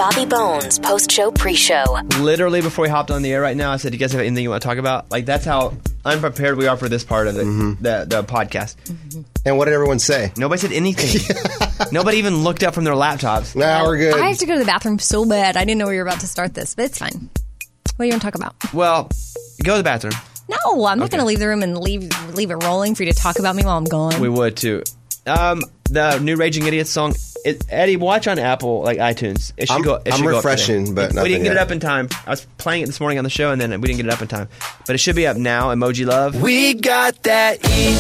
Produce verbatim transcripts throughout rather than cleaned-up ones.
Bobby Bones post-show pre-show. Literally before we hopped on the air right now, I said, "Do you guys have anything you want to talk about?" Like that's how unprepared we are for this part of the Mm-hmm. the, the podcast. Mm-hmm. And what did everyone say? Nobody said anything. Nobody even looked up from their laptops. Nah, we're good. I have to go to the bathroom so bad. I didn't know we were about to start this, but it's fine. What do you want to talk about? Well, go to the bathroom. No, I'm not Okay. going to leave the room and leave leave it rolling for you to talk about me while I'm gone. We would too. Um, the new Raging Idiots song. It, Eddie, watch on Apple like iTunes. It should I'm- go. It I'm should go up refreshing, today. but we nothing didn't get it yet. up in time. I was playing it this morning on the show, and then we didn't get it up in time. But it should be up now. Emoji Love. We got that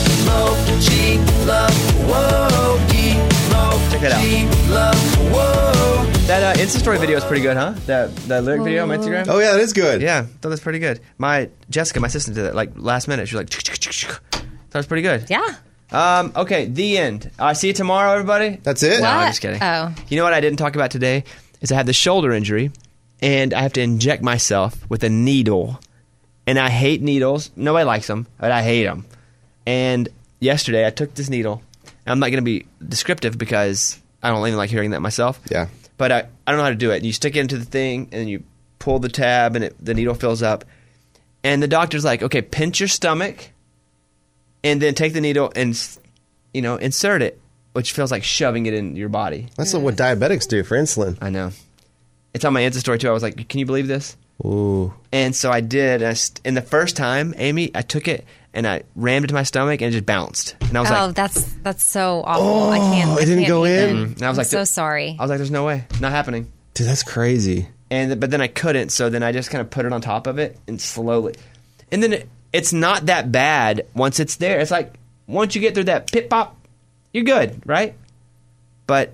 emoji love, whoa, emoji Check it out. love, whoa. That uh, Insta story video is pretty good, huh? That that lyric video on my Instagram. Oh, yeah, that is good. Yeah, thought that's pretty good. My Jessica, my sister, did it like last minute. She was like, thought it was pretty good. Yeah. Um. Okay. The end. I uh, see you tomorrow, everybody. That's it? No, I'm What? just kidding. Oh. You know what I didn't talk about today is I have the shoulder injury, and I have to inject myself with a needle, and I hate needles. Nobody likes them, but I hate them. And yesterday I took this needle. I'm not going to be descriptive because I don't even like hearing that myself. Yeah. But I, I don't know how to do it. You stick it into the thing, and then you pull the tab, and it, the needle fills up. And the doctor's like, okay, pinch your stomach, and then take the needle and, you know, insert it, which feels like shoving it in your body. That's what diabetics do for insulin. I know. It's on my Insta story, too. I was like, can you believe this? Ooh. And so I did. And, I st- and the first time, Amy, I took it, and I rammed it to my stomach, and it just bounced. And I was Oh, like, that's that's so awful. I can't. it I didn't can't go even. in? and I was I'm like, so sorry. I was like, there's no way. Not happening. Dude, that's crazy. And but then I couldn't, so then I just kind of put it on top of it and slowly. And then it, it's not that bad once it's there. It's like once you get through that pip pop, you're good, right? But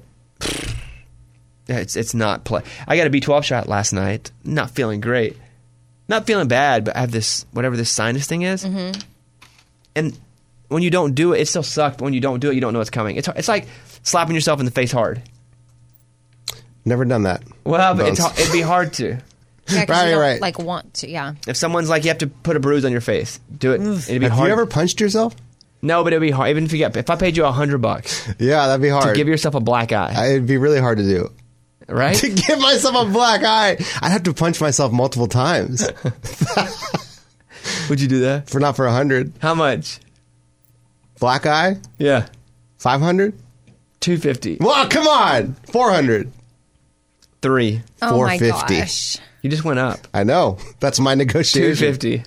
yeah, it's it's not play. I got a B twelve shot last night. Not feeling great. Not feeling bad, but I have this whatever this sinus thing is. Mm-hmm. And when you don't do it, it still sucked. But when you don't do it, you don't know it's coming. It's it's like slapping yourself in the face hard. Never done that. Well, but it's, Bones. it'd be hard to. Yeah, 'cause Right, you don't, right. Like want to, yeah. If someone's like, you have to put a bruise on your face, do it. It'd be Have hard. you ever punched yourself? No, but it'd be hard. Even if you get, if I paid you a hundred bucks Yeah, that'd be to hard. give yourself a black eye, I- It'd be really hard to do. right? To give myself a black eye, I'd have to punch myself multiple times. Would you do that? For not for a hundred. How much? Black eye, Yeah, five hundred. two fifty. Well, come on, four hundred. Three. Oh my four fifty. gosh. You just went up. I know. That's my Two negotiation. fifty.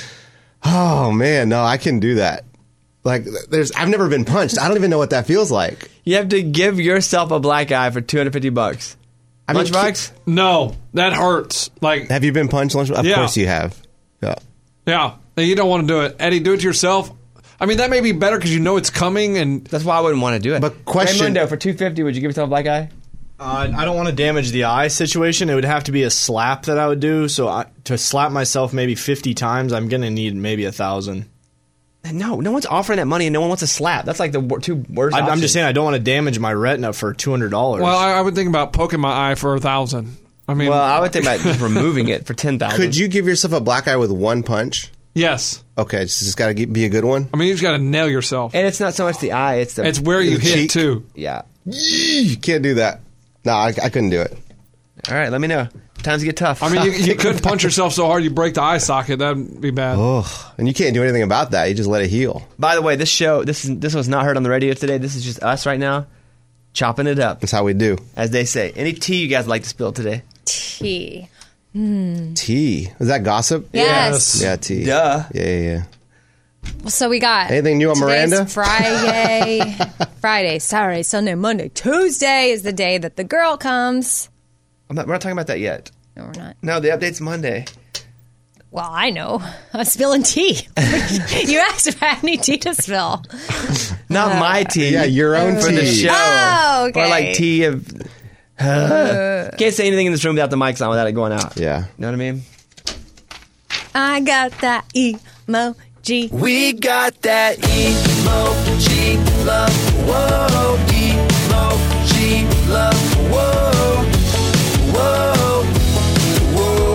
Oh man, no, I can do that. Like, there's, I've never been punched. I don't even know what that feels like. You have to give yourself a black eye for two hundred fifty bucks. I mean, Lunchbox? No, that hurts. Like, Have you been punched? Lunch? Of Yeah. course you have. Yeah. yeah, you don't want to do it. Eddie, do it yourself. I mean, that may be better because you know it's coming, and That's why I wouldn't want to do it. But question- Raymundo, for two fifty, would you give yourself a black eye? Uh, I don't want to damage the eye situation. It would have to be a slap that I would do. So I, to slap myself maybe fifty times, I'm going to need maybe a thousand. No, no one's offering that money, and no one wants to slap. That's like the wor- two worst. I, I'm options. just saying I don't want to damage my retina for two hundred dollars. well, I, I would think about poking my eye for a thousand. I mean, Well, I would think about just removing it for ten thousand. Could you give yourself a black eye with one punch? yes. Okay, it's just got to be a good one. I mean, you just got to nail yourself. And it's not so much the eye; it's the It's where you The hit cheek. too. yeah. You can't do that. No, I, I couldn't do it. All right, let me know. Times get tough. I mean, you, you could punch yourself so hard you break the eye socket. That'd be bad. Oh, and you can't do anything about that. You just let it heal. By the way, this show, this is this was not heard on the radio today. This is just us right now, chopping it up, That's how we do. as they say. Any tea you guys like to spill today? Tea. Tea. Is that gossip? Yes. Yeah, tea. Duh. Yeah, yeah, yeah. So we got Anything new on today's Miranda? Friday, Friday, Saturday, Sunday, Monday, Tuesday is the day that the girl comes. I'm not, we're not talking about that yet. No, we're not. No, the update's Monday. Well, I know. I'm spilling tea. You asked if I had any tea to spill. Not my tea. Yeah, your own for tea. the show. Oh, okay. Or like tea of. Can't say anything in this room without the mics on without it going out. Yeah. You know what I mean? I got that emoji. We got that emoji love, whoa, emoji love, whoa, whoa, whoa.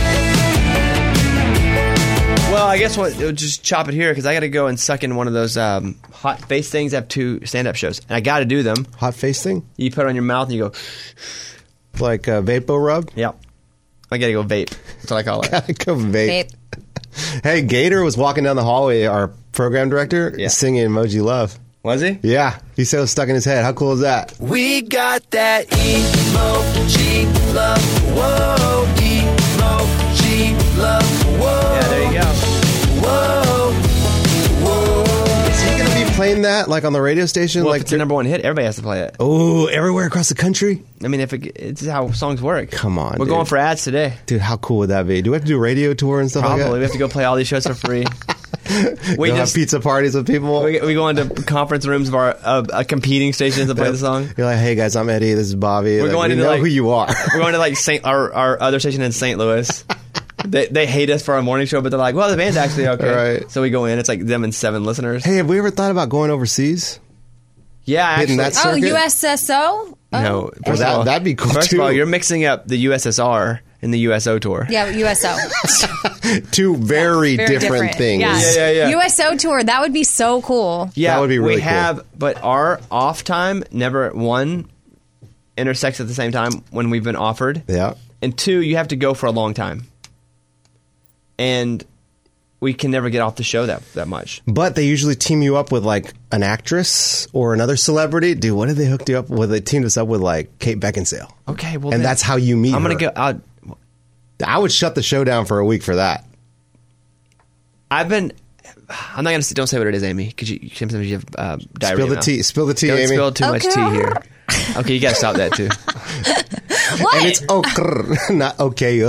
Well, I guess what we'll just chop it here because I got to go and suck in one of those um, hot face things. I have two stand-up shows, and I got to do them. Hot face thing? You put it on your mouth and you go. like uh, Vapo Rub? Yep. I gotta go vape. That's what I call it. Gotta go vape. Vape. Hey, Gator was walking down the hallway, our program director, Yeah. singing Emoji Love. Was he? Yeah. He said it was stuck in his head. How cool is that? We got that emoji love. Whoa, emoji love. Whoa. Yeah, there you go. Whoa. Whoa. Is he going to be playing that like on the radio station? Well, like if it's the number one hit, everybody has to play it. Oh, everywhere across the country? I mean, if it, it's how songs work. Come on, We're dude. going for ads today. Dude, how cool would that be? Do we have to do a radio tour and stuff Probably. like We that? have to go play all these shows for free. we Go have just pizza parties with people? we, we go into conference rooms of our uh, uh, competing stations to play the song. You're like, hey guys, I'm Eddie. This is Bobby. We're Like, going we into, know like- who you are. We're going to like Saint our, our other station in Saint Louis. They they hate us for our morning show, but they're like, well, the band's actually okay. Right. So we go in. It's like them and seven listeners. Hey, have we ever thought about going overseas? Yeah, Hitting actually. that Oh, circuit? U S S O? Oh. No, Well, first that- of all, that'd be cool, First too. of all, you're mixing up the U S S R and the U S O tour. Yeah, U S O. Two very, Very different, things. Yeah. Yeah, yeah, yeah. U S O tour, that would be so cool. Yeah, That would be really we cool. have, but our off time never one intersects at the same time when we've been offered, Yeah. and two, you have to go for a long time, and we can never get off the show that that much. But they usually team you up with like an actress or another celebrity. Dude, what did they hook you up with? They teamed us up with like Kate Beckinsale. Okay, well, And then that's how you meet I'm gonna her. go. I'll, I would shut the show down for a week for that. I've been. I'm not gonna say, don't say what it is, Amy, because you sometimes you have uh, diarrhea. Spill the mouth. tea. Spill the tea, Don't Amy. spill too much Okay. tea here. Okay, you gotta stop that too. What? And it's okay, not okay.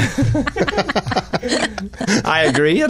I agree.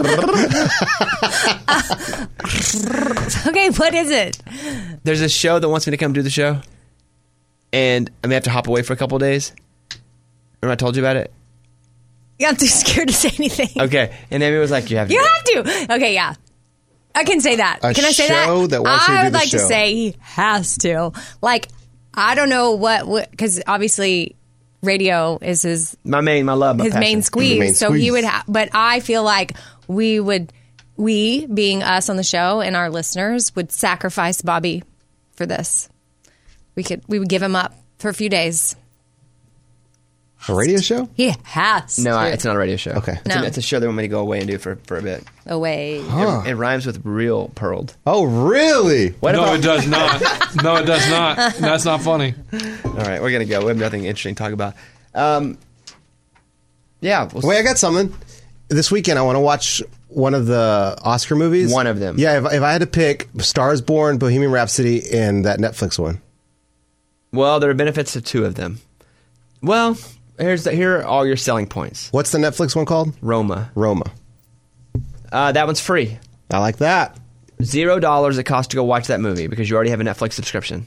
Okay, what is it? There's a show that wants me to come do the show, and I may have to hop away for a couple of days. Remember I told you about it? Yeah, I'm too scared to say anything. Okay, and Amy was like, "You have to." You do it. have to. Okay, yeah. I can say that. A Can I say that? show that wants you to I do would the like to show. say he has to. Like, I don't know what, because obviously radio is his My main, my love, my his passion. main squeeze. main so he squeeze. would have, but I feel like we would, we being us on the show and our listeners would sacrifice Bobby for this. We could, we would give him up for a few days. A radio show? He has No, to. I, it's not a radio show. Okay. it's, No. a, it's a show they want me to go away and do for for a bit. away. It, it rhymes with real pearled. Oh, really? What No, about? it does not. No, it does not. That's not funny. All right, we're gonna go. We have nothing interesting to talk about. Um, yeah, we'll Wait, I got something. This weekend, I want to watch one of the Oscar movies. One of them. Yeah, if, if I had to pick Stars Born, Bohemian Rhapsody, and that Netflix one. Well, there are benefits to two of them. Well, here's the, here are all your selling points. What's the Netflix one called? Roma. Roma. Uh, that one's free. I like that. Zero dollars it costs to go watch that movie because you already have a Netflix subscription.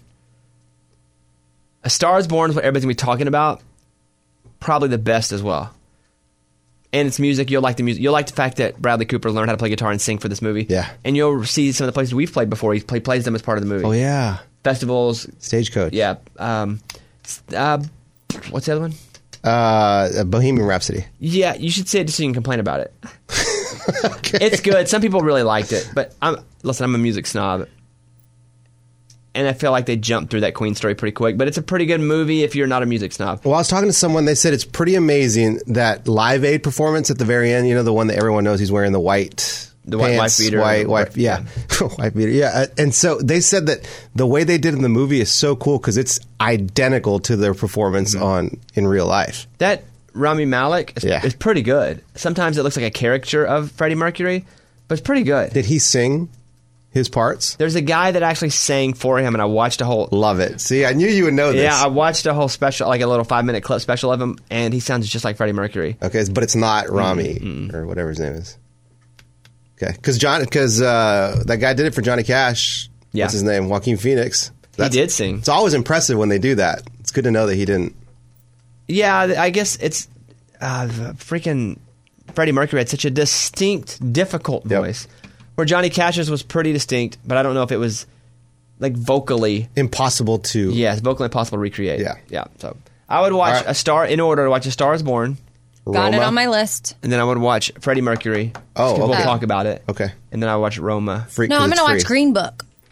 A Star is Born is what everybody's gonna be talking about. Probably the best as well. And it's music. You'll like the music. You'll like the fact that Bradley Cooper learned how to play guitar and sing for this movie. Yeah. And you'll see some of the places we've played before. He play, plays them as part of the movie. Oh, yeah. Festivals. Stagecoach. Yeah. Um, uh, what's the other one? Uh, Bohemian Rhapsody. Yeah, you should say it just so you can complain about it. It's good. Some people really liked it, but I'm listen. I'm a music snob, and I feel like they jumped through that Queen story pretty quick. But it's a pretty good movie if you're not a music snob. Well, I was talking to someone. They said it's pretty amazing that Live Aid performance at the very end. You know, the one that everyone knows he's wearing the white, The white pants, wife beater. white, white, yeah, white beater, yeah. Uh, And so they said that the way they did in the movie is so cool because it's identical to their performance on in real life. That Rami Malek is, Yeah. is pretty good. Sometimes it looks like a caricature of Freddie Mercury, but it's pretty good. Did he sing his parts? There's a guy that actually sang for him, and I watched a whole. Love it. See, I knew you would know this. Yeah, I watched a whole special, like a little five minute clip special of him, and he sounds just like Freddie Mercury. Okay, but it's not Rami or whatever his name is. Okay, because John, because uh, that guy did it for Johnny Cash. Yeah. What's his name? Joaquin Phoenix. He did sing. It's always impressive when they do that. It's good to know that he didn't. Yeah, I guess it's uh, freaking Freddie Mercury had such a distinct, difficult Yep. voice. Where Johnny Cash's was pretty distinct, but I don't know if it was like vocally. Impossible to. Yeah, it's vocally impossible to recreate. Yeah. yeah. So I would watch All right. a Star in order to watch A Star Is Born, Got it Roma. on my list. and then I would watch Freddie Mercury. Oh, People okay. talk about it. Okay. And then I would watch Roma. Free, No, 'cause I'm it's going to watch free. Green Book.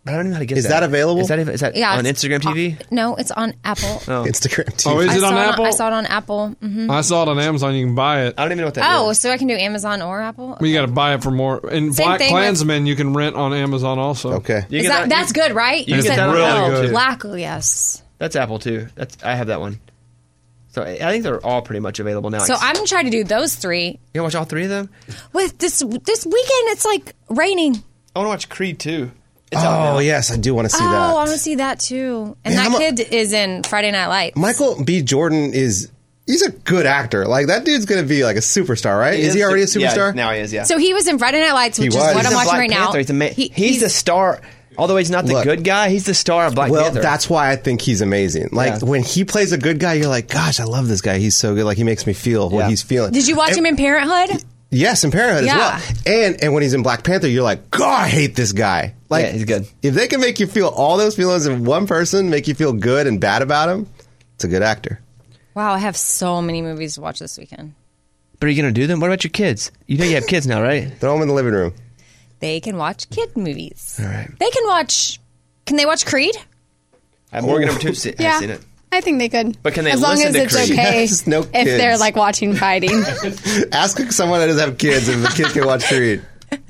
I don't even know how to get Is that available? Is that, is that Yeah, on it's- Instagram T V? uh, no, it's on Apple. Oh. Instagram T V. Oh, is I it saw on it Apple? I saw it on Apple. hmm I saw it on Amazon. You can buy it. I don't even know what that Oh, is. so I can do Amazon or Apple? But you got to buy it for more. And Same Black thing with- Klansman you can rent on Amazon also. Okay. You Is get that, that's good, right? you get said- that on really oh, good. Black, yes. That's Apple too. That's I have that one. So I I think they're all pretty much available now. So I'm going to try to do those three. You want to watch all three of them? With this this weekend, it's like raining. I want to watch Creed too. It's out now. Oh, yes, I do want to see oh, that. I want to see that too. And Man, that I'm a- kid is in Friday Night Lights. Michael B. Jordan is, he's a good actor. Like, that dude's going to be like a superstar, right? is, he already a superstar? Yeah, now he is, yeah. So he was in Friday Night Lights, which He is was. what He's I'm in watching Black right Panther. now. He's, ama- He- he's, the star. Although he's not the Look. good guy, he's the star of Black Well, Panther. that's why I think he's amazing. Like, Yeah. when he plays a good guy, you're like, gosh, I love this guy. He's so good. Like, he makes me feel what Yeah. he's feeling. Did you watch him in Parenthood? Yes, in Parenthood Yeah. as well. And and when he's in Black Panther, you're like, God, I hate this guy. Like, Yeah, he's good. If they can make you feel all those feelings in one person, make you feel good and bad about him, it's a good actor. Wow, I have so many movies to watch this weekend. But are you going to do them? What about your kids? You know you have kids now, right? Throw him in the living room. They can watch kid movies. All right. They can watch. Can they watch Creed? Uh, Morgan number two se- Yeah. has seen it. I think they could. But can they as long listen as to it's Creed? okay Yes, no if kids. they're like watching fighting. Ask someone that doesn't have kids if the kid can watch Creed.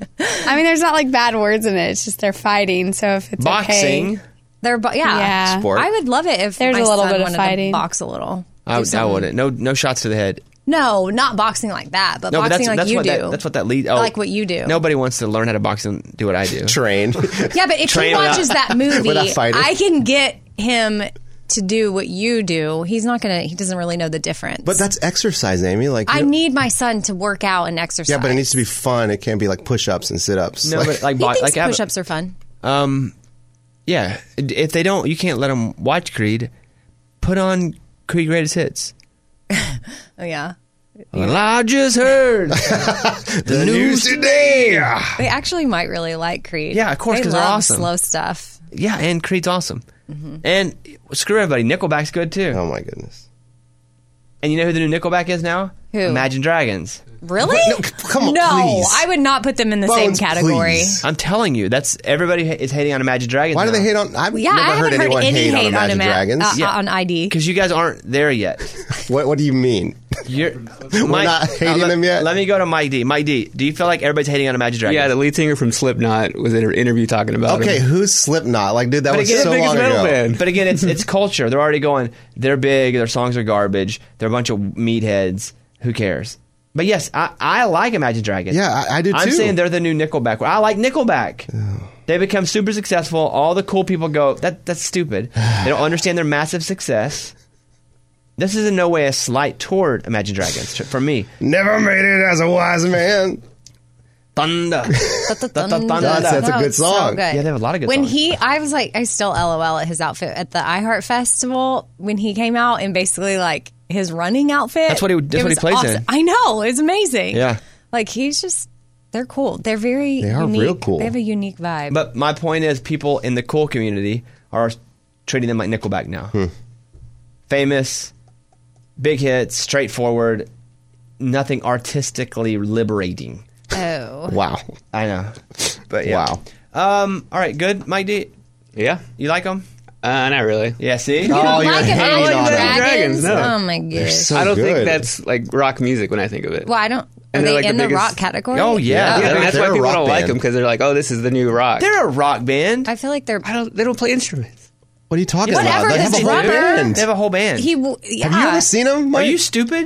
I mean, there's not like bad words in it. It's just they're fighting. So if it's Boxing. okay, They're bo- yeah. Yeah. Sport. I would love it if There's my a little son bit of wanted fighting. to box a little. I, Do would- I some- wouldn't. No, no shots to the head. No, not boxing like that, but No, but boxing that's, like that's you what do. that, that's what that lead. Oh, Like what you do. Nobody wants to learn how to box and do what I do. Train. Yeah, but if Train he watches without- that movie, without fighting. I can get him to do what you do. He's not gonna. He doesn't really know the difference. But that's exercise, Amy. Like, I you know- need my son to work out and exercise. Yeah, but it needs to be fun. It can't be like push-ups and sit-ups. No, but like, He bo- thinks like I have- push-ups are fun. Um, yeah. If they don't, you can't let them watch Creed. Put on Creed Greatest Hits. Oh yeah, Well, I just heard the news today. they actually might really like Creed. Yeah, of course, They 'cause they're love awesome. Slow stuff. Yeah, and Creed's awesome. And screw everybody, Nickelback's good too. Oh, my goodness. And you know who the new Nickelback is now? Who? Imagine Dragons. Really? No, come on, No, please. I would not put them in the Bones, same category. please. I'm telling you, that's everybody ha- is hating on Imagine Dragons. Why do now. they hate on... I've Yeah, never I haven't heard heard anyone any hate, hate on Imagine Ima- Dragons. uh, Yeah. on I D. Because you guys aren't there yet. What, what do you mean? You're We're not hating let, them yet? Let me go to Mike D. Mike D, do you feel like everybody's hating on Imagine Dragons? Yeah, the lead singer from Slipknot was in an interview talking about Okay, him. who's Slipknot? Like, dude, that But was again, so the long biggest metal ago. band. But again, it's it's culture. They're already going, they're big, their songs are garbage, they're a bunch of meatheads. Who cares? But yes, I, I like Imagine Dragons. Yeah, I, I do too. I'm saying they're the new Nickelback. I like Nickelback. They become super successful. All the cool people go, that that's stupid. They don't understand their massive success. This is in no way a slight toward Imagine Dragons t- for me. Never made it as a wise man. Thunder. That's, that's a good so song. good. Yeah, they have a lot of good when songs. he, I was like, I still LOL at his outfit at the iHeart Festival when he came out and basically like his running outfit. That's what he- that's it what he was plays awesome. in. I know, it's amazing. Yeah. like he's just, they're cool. They're very, They are unique. real cool. They have a unique vibe. But my point is, people in the cool community are treating them like Nickelback now. Hmm. Famous, big hits, straightforward, nothing artistically liberating. oh, Wow. I know, but yeah. Wow. Um. All right. Good, Mike D. Yeah? You like them? Uh, not really. Yeah. See. you don't Oh, you're like hating Imagine on them. Dragons? Dragons, no. Oh my gosh. so I don't good. think that's like rock music when I think of it. well, I don't. Are And they're they like the in the, biggest- rock category? Oh, yeah. yeah, they're- and that's they're why a people rock don't like band. them because they're like, oh, this is the new rock. They're a rock band. I feel like they're. I don't. They don't play instruments. What are you talking Whatever, about? They his have a whole drummer- band. They have a whole band. He. w- Yeah. Have you ever seen them, Are Mike? you stupid?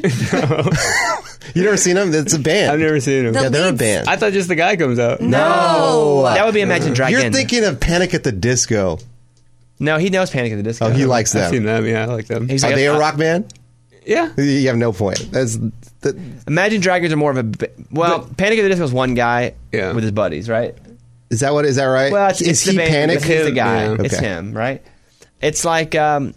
You never seen them? It's a band. I've never seen them. The Yeah, they're a leads- band. I thought just the guy comes out. No. That would be Imagine Dragons. You're thinking of Panic at the Disco. No, he knows Panic at the Disco. Oh, he likes I've seen them. them. Yeah, I like them. He's Are like, they a uh, rock band? Yeah. You have no point. That's the, Imagine Dragons are more of a b- well. Panic at the Disco is one guy Yeah. with his buddies, right? is that what is that right? Well, it's, is it's he the band, Panic? He's the guy. Yeah. It's Okay. him, right? It's like um,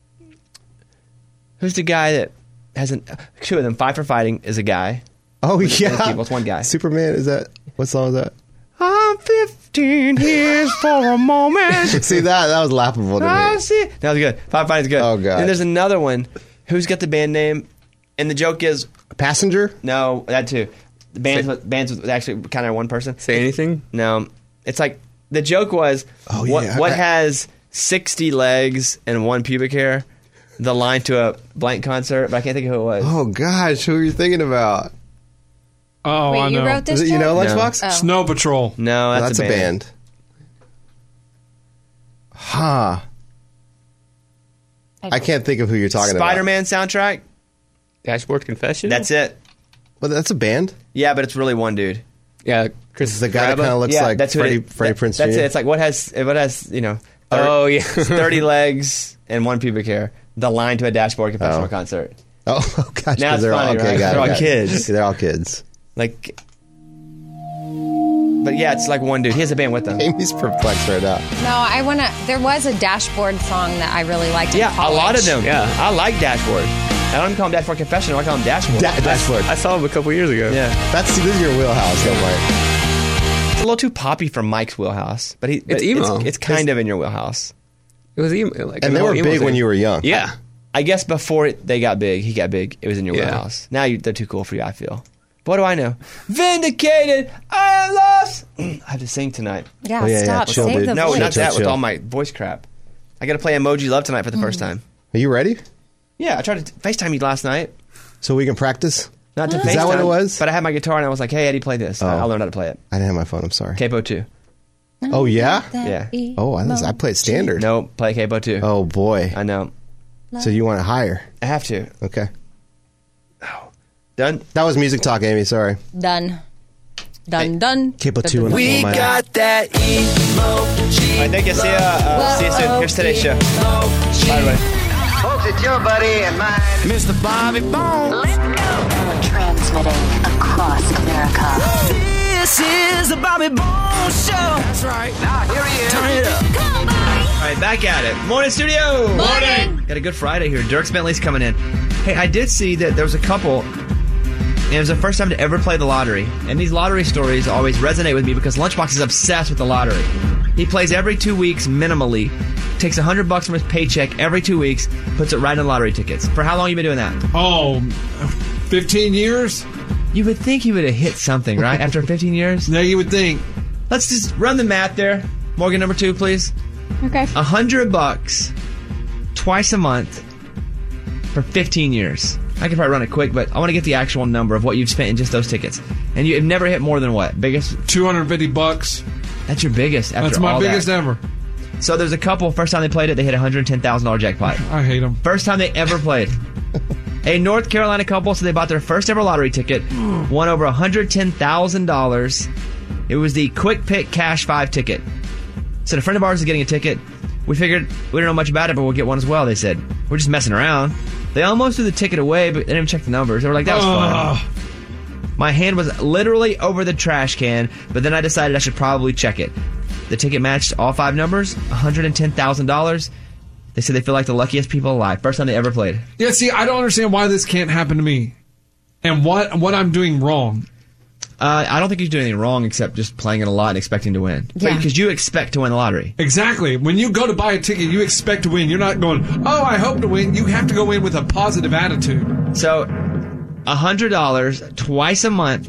who's the guy that hasn't two of them? Five for Fighting is a guy. Oh yeah, people, it's one guy. Superman is that? What song is that? I'm fifteen years for a moment. See that that was laughable to I me. see. That was good. Five for Fighting's good. Oh, God. Then there's another one. Who's got the band name? And the joke is Passenger. no, that too. The bands with, bands with actually kind of one person. Say anything? No, it's like the joke was, Oh, what, yeah. what I- has sixty legs and one pubic hair? The line to a blank concert, but I can't think of who it was. Oh gosh, who are you thinking about? Oh, Wait, I know. you wrote this? Is it you know Joe? Lunchbox? Oh. Snow Patrol. No, Well, that's, that's a band. Huh. I can't think of who you're talking Spider-Man soundtrack. Dashboard Confession. That's it. about. Well, that's a band. Yeah, but it's really one dude. yeah. This is the guy that Grabba? kind of looks yeah, like that's who Freddie, it, Freddie that- Prinze That's Junior it. It's like what has what has you know? thir- Oh yeah. thirty legs and one pubic hair. The line to a Dashboard Confessional Oh. concert. Oh, oh gosh, Now 'cause it's they're funny, all okay, right? got it, They're all got it. kids. They're all kids. Like, but yeah, it's like one dude. He has a band with them. Amy's perplexed right now. No, I want to. There was a Dashboard song that I really liked. in Yeah, a college. lot of them. Yeah. I like Dashboard. I don't even call him Dashboard Confessional. I call him Dashboard. Da- Dashboard. I saw him a couple years ago. yeah, That's this is your wheelhouse. Don't worry. it's a little too poppy for Mike's wheelhouse, but he but It's emo. It's, it's kind of in your wheelhouse. It was emo. Like, And the they were whole emo big when thing. you were young. Yeah. I guess before it, they got big, he got big. It was in your Yeah. wheelhouse. Now you, they're too cool for you. I feel. But what do I know? Vindicated. I am lost. I have to sing tonight. Yeah, Oh, yeah, yeah, stop. chill, Save dude. the No, voice. not chill, that. With chill. all my voice crap, I got to play Emoji Love tonight for the first time. Are you ready? Yeah, I tried to FaceTime you last night. So we can practice? Not to Is FaceTime. that what it was? But I had my guitar and I was like, "Hey, Eddie, play this." I- Oh. I'll learn how to play it. I didn't have my phone. I'm sorry. Capo two. Oh, yeah? Yeah. Oh, I, I played standard. No, play Capo two. Oh, boy. I know. So you want it higher. I have to. Okay. Done. That was Music Talk, Amy. Sorry. Done. Done. Done. Capo Dun, two dun, and dun. Oh, We my- got that emoji. All right, thank you. See ya. Uh, see you soon. Here's today's show. Bye, everybody. Folks, it's your buddy and mine. Mister Bobby Bones. Transmitting across America. This is the Bobby Bones Show. That's right. Now here he is. Turn it up. All right, back at it. Morning, studio. Morning. Got a good Friday here. Dirk Bentley's coming in. Hey, I did see that there was a couple, and it was the first time to ever play the lottery. And these lottery stories always resonate with me because Lunchbox is obsessed with the lottery. He plays every two weeks minimally, takes a hundred bucks from his paycheck every two weeks, puts it right in lottery tickets. For how long you been doing that? Oh, fifteen years? You would think he would have hit something, right? After fifteen years? Now you would think. Let's just run the math there. Morgan, number two, please. Okay. A hundred bucks twice a month for fifteen years. I could probably run it quick, but I want to get the actual number of what you've spent in just those tickets. And you've never hit more than what? Biggest? two hundred fifty bucks. That's your biggest after That's my all biggest that. ever. So there's a couple, first time they played it, they hit a one hundred ten thousand dollars jackpot. I hate them. First time they ever played. A North Carolina couple, so they bought their first ever lottery ticket, won over one hundred ten thousand dollars. It was the Quick Pick Cash five ticket. So a friend of ours is getting a ticket. We figured we don't know much about it, but we'll get one as well. They said, we're just messing around. They almost threw the ticket away, but they didn't even check the numbers. They were like, that was Ugh. fun. My hand was literally over the trash can, but then I decided I should probably check it. The ticket matched all five numbers, one hundred ten thousand dollars. They said they feel like the luckiest people alive. First time they ever played. Yeah, see, I don't understand why this can't happen to me. And what what I'm doing wrong. Uh, I don't think you do anything wrong except just playing it a lot and expecting to win. Yeah. Because you expect to win the lottery. Exactly. When you go to buy a ticket, you expect to win. You're not going, oh, I hope to win. You have to go in with a positive attitude. So, one hundred dollars twice a month,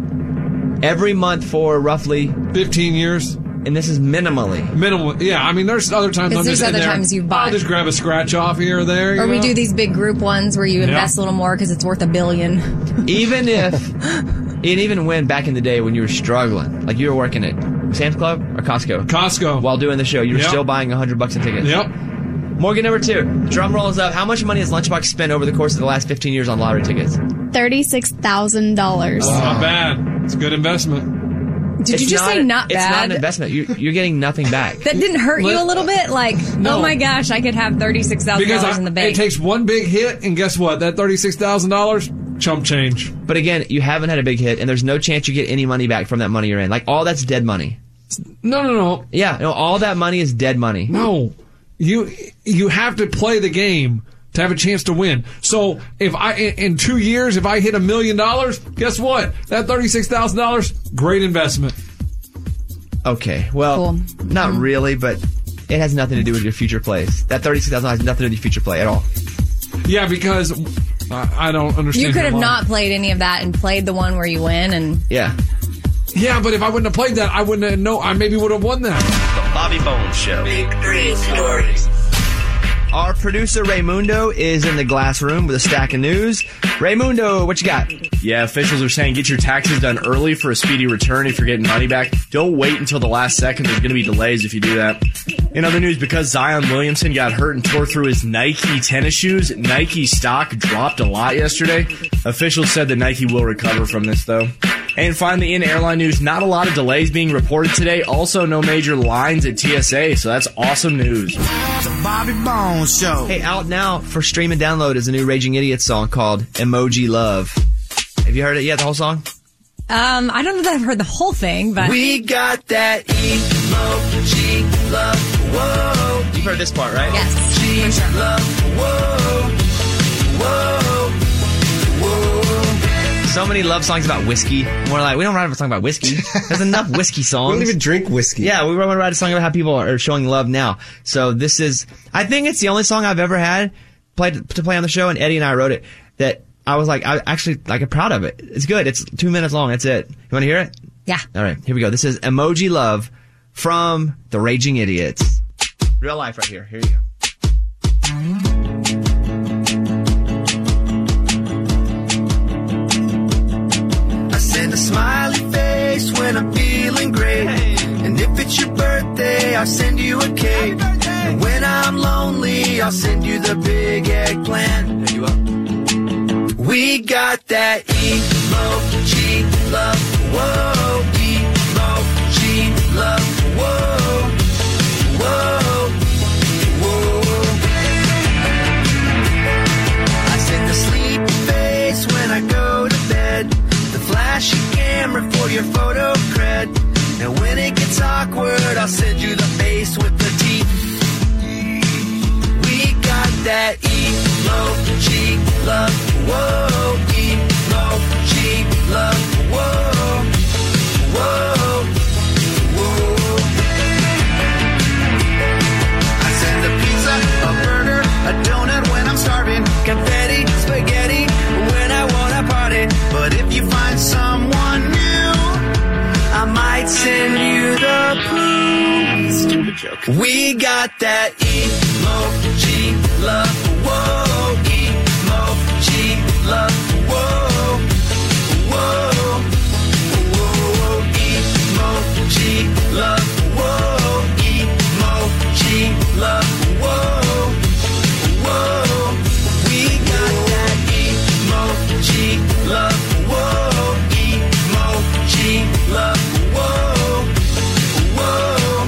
every month for roughly, fifteen years. and this is minimally. Minimal. Yeah, I mean, there's other times 'Cause I'm there's just in other there, times you buy. I'll just grab a scratch off here or there. you Or we know? do these big group ones where you invest Yeah. a little more because it's worth a billion. Even if, and even when back in the day when you were struggling, like you were working at Sam's Club or Costco, Costco. while doing the show, you were Yep. still buying one hundred bucks in tickets. Yep. Morgan, number two. Drum roll is up. How much money has Lunchbox spent over the course of the last fifteen years on lottery tickets? Thirty-six thousand dollars. Not bad. It's a good investment. Did you It's just say a- not It's not bad? an investment. You, you're getting nothing back. That didn't hurt you a little bit? Like, No. oh my gosh, I could have thirty-six thousand Because dollars I, in the it bank. takes one big hit, and guess what? That thirty-six thousand dollars, chump change. But again, you haven't had a big hit, and there's no chance you get any money back from that money you're in. Like, all that's dead money. No, no, no. Yeah, no, all that money is dead money. No. You you have to play the game to have a chance to win. So if I in, in two years if I hit a million dollars, guess what? That thirty-six thousand dollars, great investment. Okay, well, Cool. not really, but it has nothing to do with your future plays. That thirty-six thousand dollars has nothing to do with your future play at all. Yeah, because I, I don't understand. You could your have line. not played any of that and played the one where you win, and Yeah. Yeah, but if I wouldn't have played that, I wouldn't have know. I maybe would have won that. The Bobby Bones Show. Big three stories. Our producer Raymundo is in the glass room with a stack of news. Raymundo, what you got? Yeah, officials are saying get your taxes done early for a speedy return if you're getting money back. Don't wait until the last second. There's going to be delays if you do that. In other news, because Zion Williamson got hurt and tore through his Nike tennis shoes, Nike stock dropped a lot yesterday. Officials said that Nike will recover from this, though. And finally, in airline news, not a lot of delays being reported today. Also, no major lines at T S A, so that's awesome news. The Bobby Bones Show. Hey, out now for stream and download is a new Raging Idiot song called Emoji Love. Have you heard it yet, the whole song? Um, I don't know that I've heard the whole thing, but We got that emoji love. Whoa. You've heard this part, right? yes, Emoji for sure. love. Whoa. Whoa. Whoa. So many love songs about whiskey. We're like, we don't write a song about whiskey. There's enough whiskey We songs. don't even drink whiskey. Yeah, we want to write a song about how people are showing love now. So this is, I think it's the only song I've ever had played to play on the show, and Eddie and I wrote it. That I was like, I actually like, I'm proud of it. It's good. It's two minutes long. That's it. You want to hear it? Yeah. All right, here we go. This is Emoji Love from the Raging Idiots. Real life right here. Here you go. Send a smiley face when I'm feeling great. And if it's your birthday, I'll send you a cake. And when I'm lonely, I'll send you the big eggplant. There you up. We got that emoji love. Whoa, emoji love. Whoa, whoa, whoa. I send a sleepy face when I go to bed. Flashy camera for your photo cred. And when it gets awkward, I'll send you the face with the teeth. We got that emoji love. Whoa, emoji love. Whoa, whoa, whoa. I send a pizza, a burger, a donut when I'm starving. Confetti, spaghetti when I wanna party. But if you find someone new, I might send you the poo. Stupid joke. We got that emoji love. Whoa, emoji love. Whoa, whoa, whoa. Emoji love. Whoa, emoji love. Whoa, whoa. We got that emoji love. Whoa, emoji love. Whoa, whoa,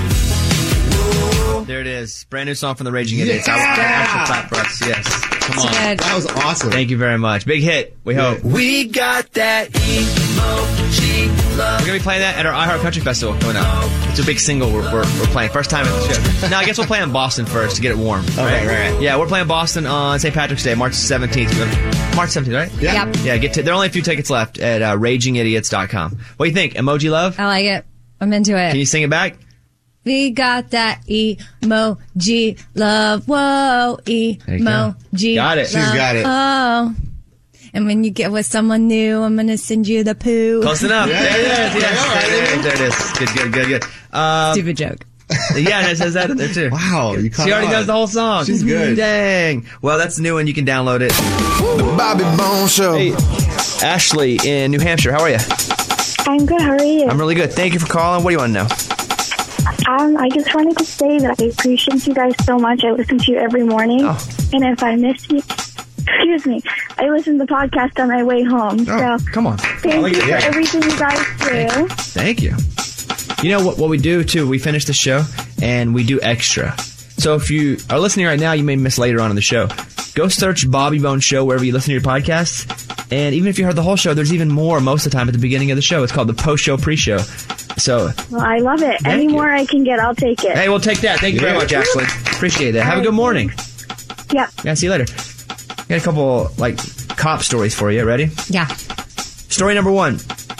whoa. There it is. Brand new song from the Raging Idiots. I, I actually clap for us. Yes. Come on. Good. That was awesome. Thank you very much. Big hit. We hope. We got that emoji love. We're going to be playing that at our iHeart Country Festival coming up. It's a big single we're, we're, we're playing. First time at the show. Now, I guess we'll play in Boston first to get it warm. Okay, right, right. Yeah, we're playing Boston on Saint Patrick's Day, March seventeenth. March seventeenth, right? Yeah. Yep. Yeah, get to, there are only a few tickets left at uh, raging idiots dot com. What do you think? Emoji Love? I like it. I'm into it. Can you sing it back? We got that emoji love. Whoa, you go. emoji. Got it. She's got it. Oh. And when you get with someone new, I'm going to send you the poo. Close enough. Yeah. There it is. Yes. Yeah, There, there, there it is. Good, good, good, good. Um, Stupid joke. yeah, and it says that in there too. Wow, you caught She already on. does the whole song. She's good. Dang. Well, that's the new one. You can download it. The Bobby Bones Show. Hey, Ashley in New Hampshire. How are you? I'm good. How are you? I'm really good. Thank you for calling. What do you want to know? Um, I just wanted to say that I appreciate you guys so much. I listen to you every morning. Oh. And if I miss you, excuse me, I listen to the podcast on my way home. Oh, so come on. thank you for everything you guys do. Thank you. You know what, what we do, too? We finish the show, and we do extra. So if you are listening right now, you may miss later on in the show. Go search Bobby Bones Show wherever you listen to your podcasts. And even if you heard the whole show, there's even more most of the time at the beginning of the show. It's called the post-show pre-show. So, Well, I love it. Thank Any you. more I can get, I'll take it. hey, we'll take that. Thank you very Yeah. much, Ashley. Appreciate that. Have a good morning. Yep. Yeah, see you later. Got a couple, like, cop stories for you. Ready? Yeah. Story number one.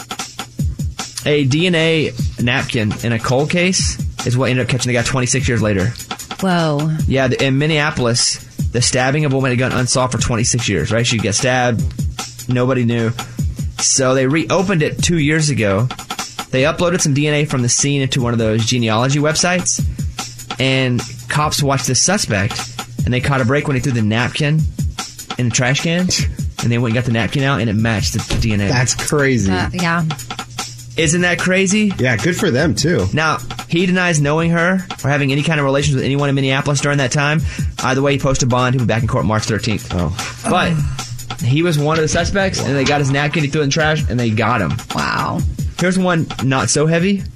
A D N A napkin in a cold case is what ended up catching the guy twenty-six years later. Whoa. Yeah, the- in Minneapolis, the stabbing of a woman had gone unsolved for twenty-six years, right? She'd get stabbed. Nobody knew. So they reopened it two years ago. They uploaded some D N A from the scene into one of those genealogy websites, and cops watched the suspect, and they caught a break when he threw the napkin in the trash can, and they went and got the napkin out, and it matched the D N A. That's crazy. Uh, yeah. Isn't that crazy? Yeah, good for them, too. Now, he denies knowing her or having any kind of relations with anyone in Minneapolis during that time. Either way, he posted bond. He'll be back in court March thirteenth. Oh. But he was one of the suspects, and they got his napkin, he threw it in the trash, and they got him. Wow. Here's one not so heavy.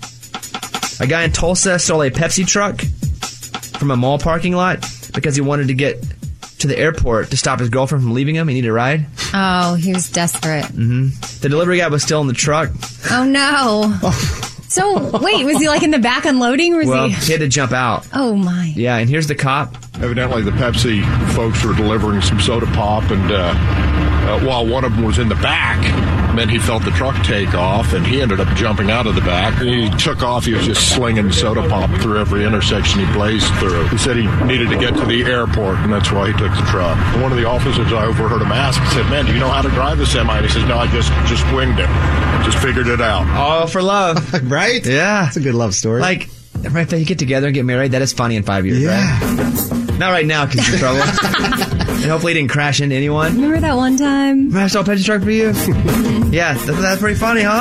A guy in Tulsa stole a Pepsi truck from a mall parking lot because he wanted to get to the airport to stop his girlfriend from leaving him. He needed a ride. Oh, he was desperate. Mm-hmm. The delivery guy was still in the truck. Oh, no. So, wait, was he like in the back unloading? Or was Well, he? he had to jump out. Oh, my. Yeah, and here's the cop. Evidently, the Pepsi folks were delivering some soda pop, and uh, uh, while one of them was in the back, then he felt the truck take off, and he ended up jumping out of the back. He took off. He was just slinging soda pop through every intersection he blazed through. He said he needed to get to the airport, and that's why he took the truck. One of the officers I overheard him ask, he said, "Man, do you know how to drive the semi?" And he says, "No, I just just winged it. Just figured it out." All for love. Right? Yeah. That's a good love story. Like, right there, you get together and get married. That is funny in five years, yeah. right? Not right now, because you're in trouble. And hopefully he didn't crash into anyone. Remember that one time? Remember I stole a Pepsi truck for you? Yeah, that's, that's pretty funny, huh?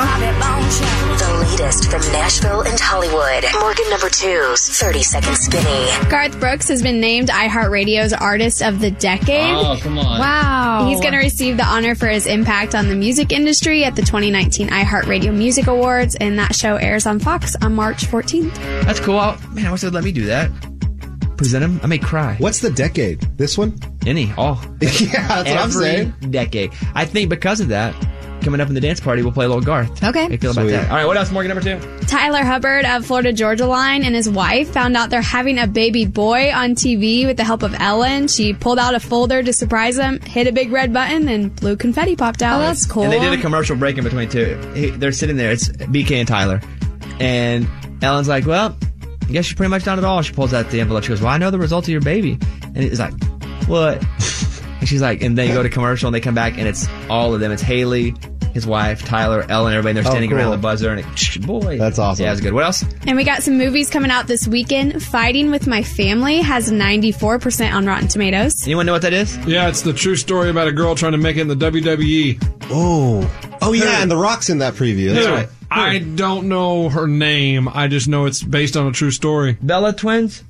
The latest from Nashville and Hollywood. Morgan number two's thirty second Skinny. Garth Brooks has been named iHeartRadio's Artist of the Decade. Oh, come on. Wow. He's going to receive the honor for his impact on the music industry at the twenty nineteen iHeartRadio Music Awards, and that show airs on Fox on March fourteenth. That's cool. I'll, man, I wish they'd let me do that. Present him. I may cry. What's the decade? This one? Any. All. Yeah, that's what I'm saying. Every decade. I think because of that, coming up in the dance party, we'll play a little Garth. Okay. How you feel about Sweet. that? All right, what else? Morgan number two? Tyler Hubbard of Florida Georgia Line and his wife found out they're having a baby boy on T V with the help of Ellen. She pulled out a folder to surprise him, hit a big red button, and blue confetti popped out. Oh, that's cool. And they did a commercial break in between, too. He- They're sitting there. It's B K and Tyler. And Ellen's like, well, I guess you're pretty much done it all. She pulls out the envelope. She goes, well, I know the result of your baby. And he's like, what? And she's like, and then you go to commercial and they come back and it's all of them. It's Haley, his wife, Tyler, Ellen, everybody. And they're Oh, standing cool. around the buzzer and it, boy. That's awesome. Yeah, it's good. What else? And we got some movies coming out this weekend. Fighting with My Family has ninety-four percent on Rotten Tomatoes. Anyone know what that is? Yeah, it's the true story about a girl trying to make it in the W W E. Oh. Oh, yeah, and The Rock's in that preview. That's Who? right. I don't know her name. I just know it's based on a true story. Bella Twins?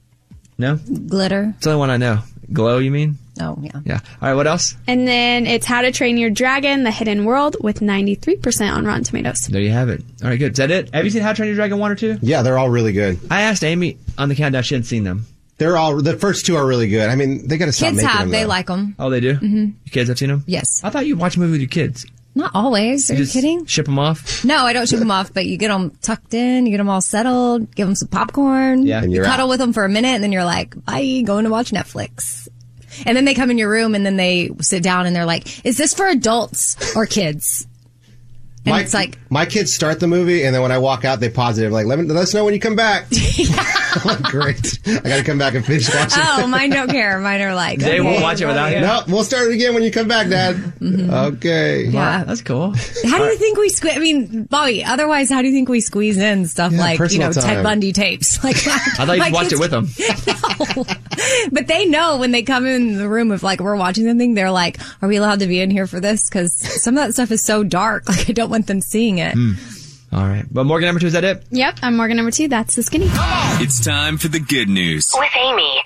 No? Glitter. It's the only one I know. Glow, you mean? Oh, yeah. Yeah. All right, what else? And then it's How to Train Your Dragon, The Hidden World with ninety-three percent on Rotten Tomatoes. There you have it. All right, good. Is that it? Have you seen How to Train Your Dragon one or two? Yeah, they're all really good. I asked Amy on the countdown. She hadn't seen them. They're all, the first two are really good. I mean, they got to stop Kids making have. them. They though. like them. Oh, they do? Mm-hmm. Your kids have seen them? Yes. I thought you watch a movie with your kids. Not always. Are you just kidding? Ship them off? No, I don't ship them off, but you get them tucked in, you get them all settled, give them some popcorn, Yeah. And you you're cuddle out. with them for a minute, and then you're like, bye, going to watch Netflix. And then they come in your room, and then they sit down, and they're like, is this for adults or kids? And My, it's like, my kids start the movie, and then when I walk out, they pause it. They're like, let, me, let us know when you come back. I'm like, great. I got to come back and finish watching oh, mine don't care. Mine are like, They okay, won't watch it love without you. No, we'll start it again when you come back, Dad. Okay. Yeah. That's cool. How do you think we squeeze? I mean, Bobby. Otherwise, how do you think we squeeze in stuff Yeah, like you know personal Ted time. Bundy tapes? Like I thought you my just watched it kids- with them. No, but they know when they come in the room if like we're watching something, they're like, "Are we allowed to be in here for this?" Because some of that stuff is so dark. Like I don't want them seeing it. All right. But Morgan number two, is that it? Yep, I'm Morgan number two. That's the Skinny. It's time for the good news. With Amy.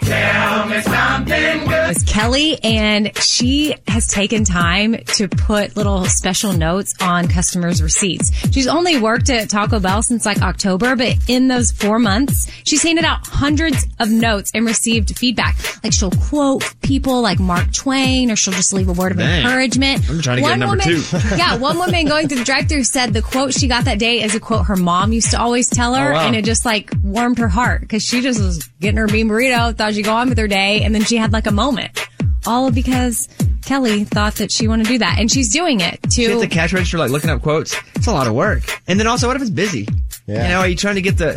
It's Kelly, and she has taken time to put little special notes on customers' receipts. She's only worked at Taco Bell since like October, but in those four months, she's handed out hundreds of notes and received feedback. Like she'll quote people like Mark Twain, or she'll just leave a word of Dang. encouragement. I'm trying to get One number woman, two. yeah, one woman going through the drive-thru said the quote she got that day is a quote her mom used to always tell her, Oh, wow. and it just like warmed her heart because she just was getting her bean burrito, thought she'd go on with her day, and then she had like a moment. All because Kelly thought that she wanted to do that, and she's doing it She hit to. the cash register, like looking up quotes. It's a lot of work. And then also, what if it's busy? Yeah. You know, are you trying to get the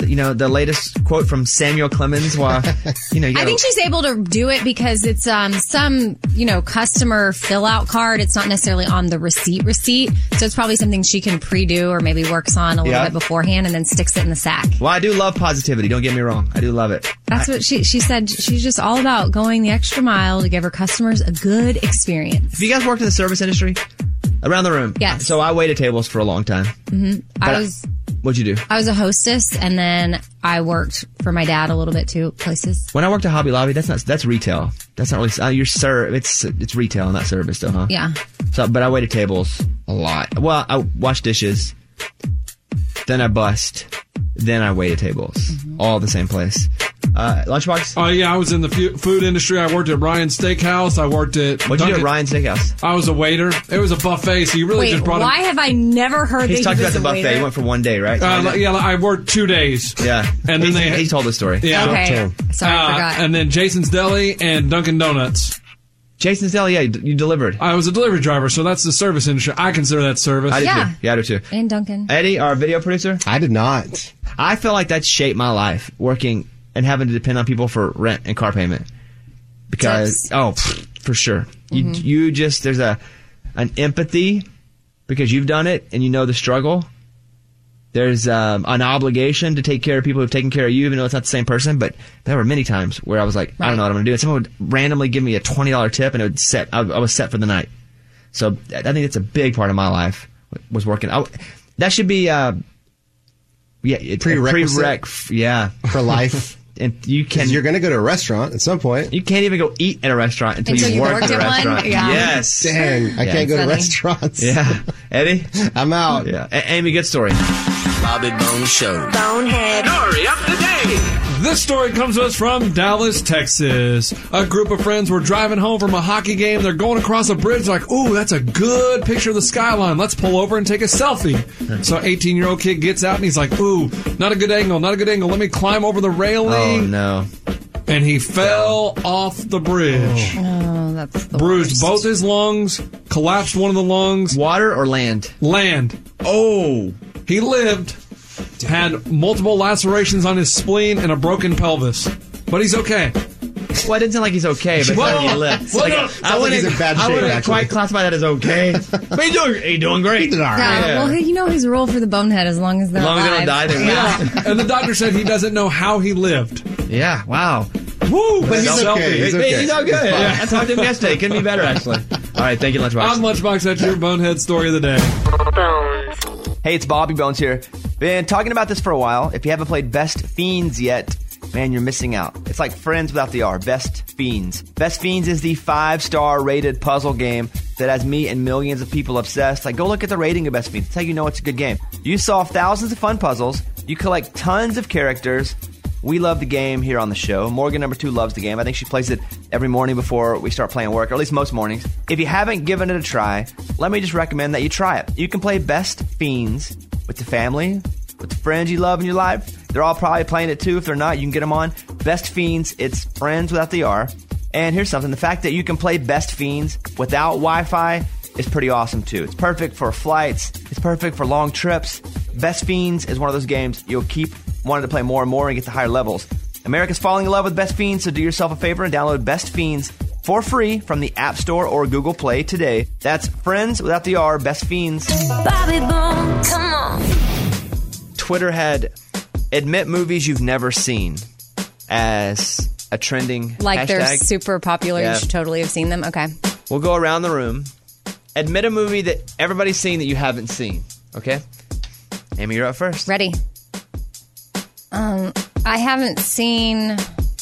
you know, the latest quote from Samuel Clemens. While you know, you I gotta, think she's able to do it because it's um some, you know, customer fill out card. It's not necessarily on the receipt receipt. So it's probably something she can pre-do or maybe works on a little Yeah. bit beforehand and then sticks it in the sack. Well, I do love positivity. Don't get me wrong. I do love it. That's what she she said. She's just all about going the extra mile to give her customers a good experience. Have you guys worked in the service industry? Around the room. Yes. So I waited tables for a long time. hmm But I was What'd you do? I was a hostess and then I worked for my dad a little bit too, places. When I worked at Hobby Lobby, that's not that's retail. That's not really uh, your serve. It's it's retail, not service, though, huh? Yeah. So, but I waited tables a lot. Well, I washed dishes, then I bussed, then I waited tables, Mm-hmm. all the same place. Uh, Lunchbox? Oh, uh, yeah, I was in the fu- food industry. I worked at Ryan's Steakhouse. I worked at... What'd you do at Ryan's Steakhouse? I was a waiter. It was a buffet, so you really Wait, just brought why him... have I never heard He's that talked he about was the a buffet. waiter? He went for one day, right? Uh, yeah, I worked two days. Yeah. And then he's, they... he told the story. Yeah. Okay. Sorry, I Uh, forgot. And then Jason's Deli and Dunkin' Donuts. Jason's Deli, yeah, you delivered. I was a delivery driver, so that's the service industry. I consider that service. I did Yeah. too. Yeah, I do too. And Duncan. Eddie, our video producer? I did not. I feel like that shaped my life, working and having to depend on people for rent and car payment. Because, Tips. oh, pfft, for sure. Mhm. You, you just, there's a an empathy because you've done it and you know the struggle. There's um, an obligation to take care of people who've taken care of you, even though it's not the same person. But there were many times where I was like, I don't know what I'm going to do. And someone would randomly give me a twenty dollars tip and it would set, I, I was set for the night. So I think it's a big part of my life was working. I, that should be, uh, yeah, it's a Prerequisite. prereq, yeah. For life. And you can, You're going to go to a restaurant at some point. you can't even go eat at a restaurant until, Until you you work worked at a at one? restaurant. Yeah. Yes. Dang, I Yeah. can't go to Funny. restaurants. Yeah. Eddie? I'm out. Yeah. A- Amy, good story. Bobby Bone Show. Bonehead. Story of the day. This story comes to us from Dallas, Texas. A group of friends were driving home from a hockey game. They're going across a bridge like, ooh, that's a good picture of the skyline. Let's pull over and take a selfie. So eighteen-year-old kid gets out and he's like, ooh, not a good angle, not a good angle. Let me climb over the Oh, railing. no. And he fell off the bridge. Oh, that's the Bruised worst. both his lungs, collapsed one of the lungs. Water or land? Land. Oh. He lived, had multiple lacerations on his spleen and a broken pelvis. But he's okay. Well, it didn't sound like he's okay, but Well, he lived. well, Like, no, I sounds like wouldn't, he's in bad I shape, wouldn't actually. quite classify that as okay. But he's doing, he's doing great. He's all right. Yeah, Yeah. well, you know his rule for the bonehead as long as they're As long as they don't alive. die, they win. And the doctor said he doesn't know how he lived. Yeah, wow. Woo! But he's Selfie. okay. He's Hey, okay. he's all good. He's fine. I talked to him yesterday. Couldn't be better, actually. All right, thank you, Lunchbox. I'm Lunchbox. That's your bonehead story of the day. Bones. Hey, it's Bobby Bones here. Been talking about this for a while. If you haven't played Best Fiends yet, man, you're missing out. It's like Friends without the R. Best Fiends. Best Fiends is the five-star rated puzzle game that has me and millions of people obsessed. Like, go look at the rating of Best Fiends. That's how you know it's a good game. You solve thousands of fun puzzles. You collect tons of characters. We love the game here on the show. Morgan, number two, loves the game. I think she plays it every morning before we start playing work, or at least most mornings. If you haven't given it a try, let me just recommend that you try it. You can play Best Fiends with the family, with the friends you love in your life. They're all probably playing it too. If they're not, you can get them on. Best Fiends, it's friends without the R. And here's something. The fact that you can play Best Fiends without Wi-Fi is pretty awesome too. It's perfect for flights. It's perfect for long trips. Best Fiends is one of those games you'll keep wanting to play more and more and get to higher levels. America's falling in love with Best Fiends, so do yourself a favor and download Best Fiends for free from the App Store or Google Play today. That's friends without the R, Best Fiends. Bobby Bones. Come on. Twitter had admit movies you've never seen as a trending Like they're hashtag. super popular. Yeah. You should totally have seen them. Okay. We'll go around the room. Admit a movie that everybody's seen that you haven't seen. Okay? Amy, you're up first. Ready. Um, I haven't seen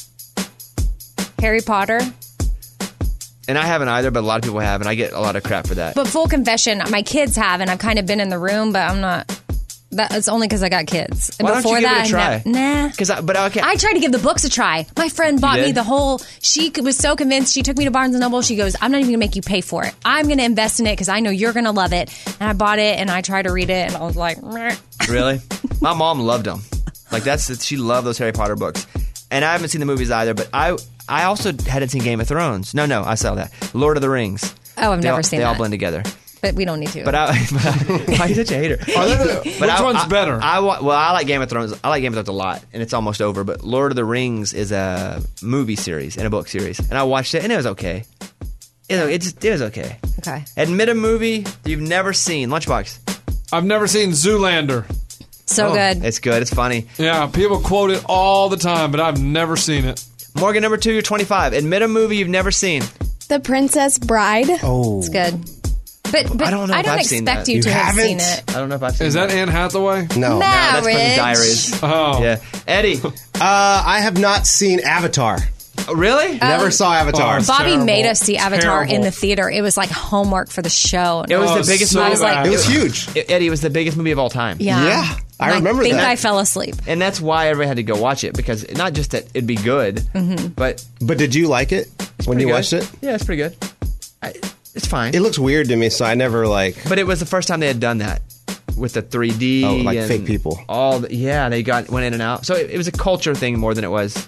Harry Potter. And I haven't either, but a lot of people have, and I get a lot of crap for that. But full confession, my kids have, and I've kind of been in the room, but I'm not. That, it's only because I got kids. And Why don't you before give that, it a try? I ne- nah. Cause I, but okay. I tried to give the books a try. My friend bought You me did? the whole. She was so convinced. She took me to Barnes and Noble. She goes, "I'm not even gonna make you pay for it. I'm gonna invest in it because I know you're gonna love it." And I bought it, and I tried to read it, and I was like, Meh. Really? My mom loved them. Like that's she loved those Harry Potter books, and I haven't seen the movies either. But I I also hadn't seen Game of Thrones. No, no, I saw that. Lord of the Rings. "Oh, I've They never all, seen They that." all blend together. But we don't need to. But I, why are you such a hater? But Which I, one's I, better? I, I well, I like Game of Thrones. I like Game of Thrones a lot, and it's almost over. But Lord of the Rings is a movie series and a book series, and I watched it, and it was okay. It, it just it was okay. Okay. Admit a movie you've never seen. Lunchbox. I've never seen Zoolander. So Oh, good. It's good. It's funny. Yeah, people quote it all the time, but I've never seen it. Morgan, number two, you're twenty-five. Admit a movie you've never seen. The Princess Bride. Oh, It's good. But, but I don't know I if don't I've seen expect that. you, You to have haven't? seen it. I don't know if I've seen Is that Anne Hathaway? no. No, that's from the Marriage. Diaries. Oh. Yeah. Eddie. Uh, I have not seen Avatar. Oh, really? Never saw Avatar. Oh, Bobby Terrible. made us see Avatar Terrible. in the theater. It was like homework for the show. It was Oh, the biggest so movie. I was like- bad. It was huge. Eddie, it was the biggest movie of all time. Yeah. Yeah, I And remember I think that. I fell asleep. And that's why everybody had to go watch it, because not just that it'd be good, Mm-hmm. but But did you like it when pretty you good. watched it? Yeah, it's pretty good. I, it's fine. It looks weird to me, so I never like. But it was the first time they had done that with the three D. Oh, like and fake people. All the, yeah, they got went in and out. So it, it was a culture thing more than it was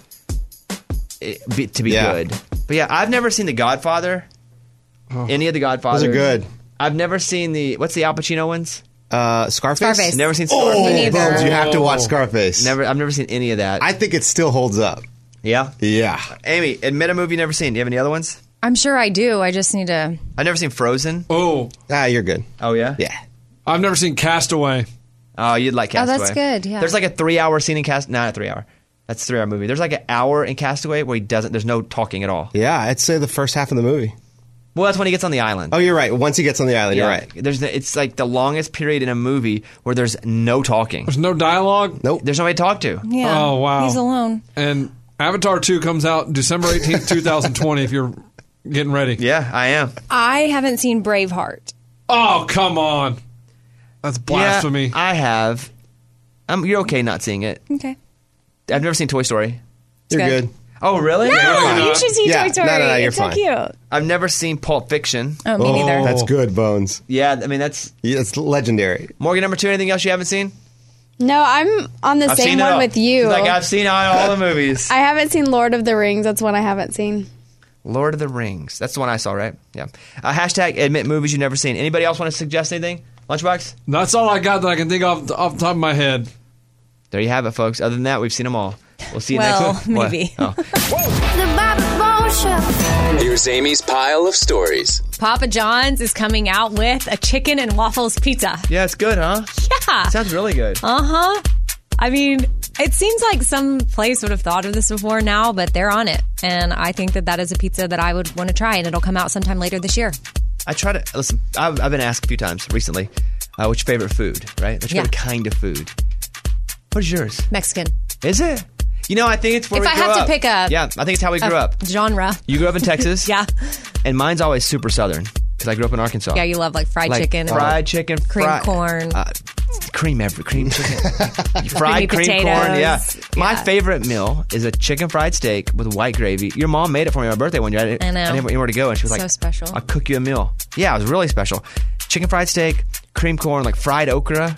it, be, to be Yeah. good. But yeah, I've never seen The Godfather. Any of The Godfather. Those are good. I've never seen the what's the Al Pacino ones. Uh, Scarface. Scarface. Never seen Oh, Scarface. Me neither. Bones, you have to watch Scarface. Never. I've never seen any of that. I think it still holds up. yeah. Yeah. Amy, admit a movie you've never seen. Do you have any other ones? I'm sure I do. I just need to. I've never seen Frozen. Oh, Ah, you're good. Oh yeah. Yeah. I've never seen Castaway. Oh, you'd like Oh, Castaway. that's good, yeah. There's like a three-hour scene in Cast. Not a three-hour. That's a three-hour movie. There's like an hour in Castaway where he doesn't. There's no talking at all. Yeah, I'd say the first half of the movie. Well, that's when he gets on the island. Oh, you're right. Once he gets on the island, Yeah. you're right. There's no, it's like the longest period in a movie where there's no talking. There's no dialogue. Nope. There's nobody to talk to. Yeah. Oh, wow. He's alone. And Avatar two comes out December eighteenth, twenty twenty, if you're getting ready. Yeah, I am. I haven't seen Braveheart. Oh, come on. That's blasphemy. Yeah, I have. Um, you're okay not seeing it. Okay. I've never seen Toy Story. You're good. good. Oh, really? No, you should see Yeah, Toy Story. no, no, no, you're it's so fine. cute. I've never seen Pulp Fiction. Oh, me neither. That's good, Bones. Yeah, I mean that's Yeah, it's legendary. Morgan number two. Anything else you haven't seen? No, I'm on the I've same seen it one all. with you. She's like I've seen all, all the movies. I haven't seen Lord of the Rings. That's one I haven't seen. Lord of the Rings. That's the one I saw, right? Yeah. Uh, hashtag admit movies you've never seen. Anybody else want to suggest anything? Lunchbox? That's all I got that I can think of off the top of my head. There you have it, folks. Other than that, we've seen them all. We'll see you Well, next week. What? maybe. Oh. The Bobby Bones Show. Here's Amy's pile of stories. Papa John's is coming out with a chicken and waffles pizza. Yeah, it's good, huh? Yeah. Sounds really good. Uh huh. I mean, it seems like some place would have thought of this before now, but they're on it. And I think that that is a pizza that I would want to try, and it'll come out sometime later this year. I try to listen. I've, I've been asked a few times recently, uh, what's your favorite food? Right? What's your Yeah. favorite kind of food? What is yours? Mexican. Is it? You know, I think it's where If we I grew have to up. pick a- yeah, I think it's how we grew a up. Genre. You grew up in Texas, Yeah. and mine's always super southern because I grew up in Arkansas. Yeah, you love like fried Like chicken. fried chicken, cream fri- corn. uh, cream every cream chicken, fried Creamy cream corn. potatoes. Yeah. My Yeah. favorite meal is a chicken fried steak with white gravy. Your mom made it for me on my birthday one year. I, didn't, I know. I didn't know where to go, and she was So like, special. "I'll cook you a meal." Yeah, it was really special. Chicken fried steak, cream corn, like fried okra.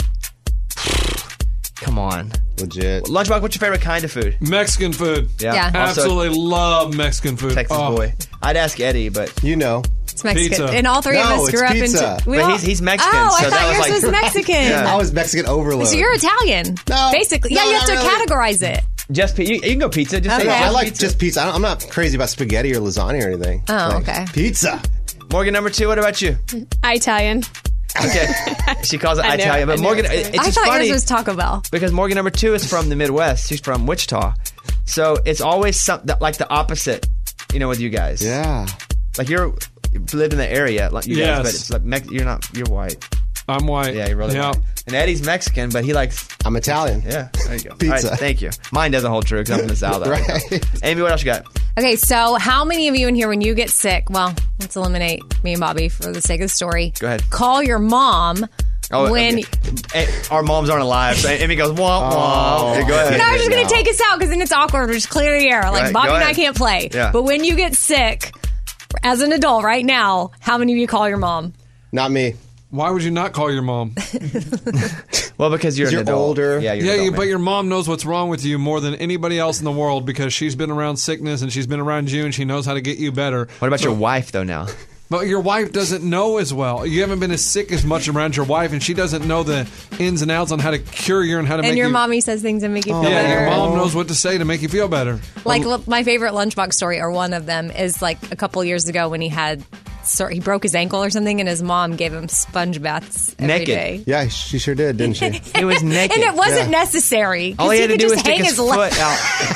Come on, legit. Lunchbox, what's your favorite kind of food? Mexican food. Yeah, Yeah. Also- Absolutely love Mexican food. Texas Oh. boy. I'd ask Eddie, but you know, It's Mexican. Pizza. And all three No, of us it's grew up pizza. into. we But all- he's- he's Mexican, Oh, so I that thought was yours like- was Mexican. Yeah. I was Mexican overload. So you're Italian. No. Basically. No, yeah, you have not to really. categorize it. just pi- you, you can go pizza. Just say Okay. just I like pizza. just pizza. I don't, I'm not crazy about spaghetti or lasagna or anything. Oh, Like, okay. Pizza. Morgan number two. What about you? Italian. Okay, she calls it I knew- Italian, I but knew Morgan, it was it- coming. it's I just thought funny yours was Taco Bell. because Morgan number two is from the Midwest. She's from Wichita, so it's always some, like the opposite. You know, with you guys. Yeah. Like you're you've lived in the area, like you Yes. guys, but it's like Mex- you're not. You're white. I'm white. Yeah, you're really Yeah. white. And Eddie's Mexican, but he likes. I'm Italian. Yeah, there you go. Pizza. All right, thank you. Mine doesn't hold true because I'm from the South. Right. Amy, what else you got? Okay, so how many of you in here, when you get sick, well, let's eliminate me and Bobby for the sake of the story. Go ahead. Call your mom Oh, when. okay. Eh, our moms aren't alive, so Amy goes, womp womp. Oh. Okay, go ahead. No, I'm just going to take us out because then it's awkward. We're just clear the air. Like, Right, Bobby go and I ahead. can't play. Yeah. But when you get sick, as an adult right now, how many of you call your mom? Not me. Why would you not call your mom? Well, because you're, an You're adult. older. Yeah, you're yeah, an adult, you, man. but your mom knows what's wrong with you more than anybody else in the world because she's been around sickness and she's been around you and she knows how to get you better. What about So- your wife, though, now? But your wife doesn't know as well. You haven't been as sick as much around your wife, and she doesn't know the ins and outs on how to cure you and how to And make your you... mommy says things that make you feel yeah, better. your mom knows what to say to make you feel better. Like well, my favorite Lunchbox story, or one of them, is like a couple years ago when he had, so he broke his ankle or something, and his mom gave him sponge baths every naked. day. Yeah, she sure did, didn't she? He was naked. And it wasn't Yeah. necessary. 'cause All he had to could do just was stick hang his leg- foot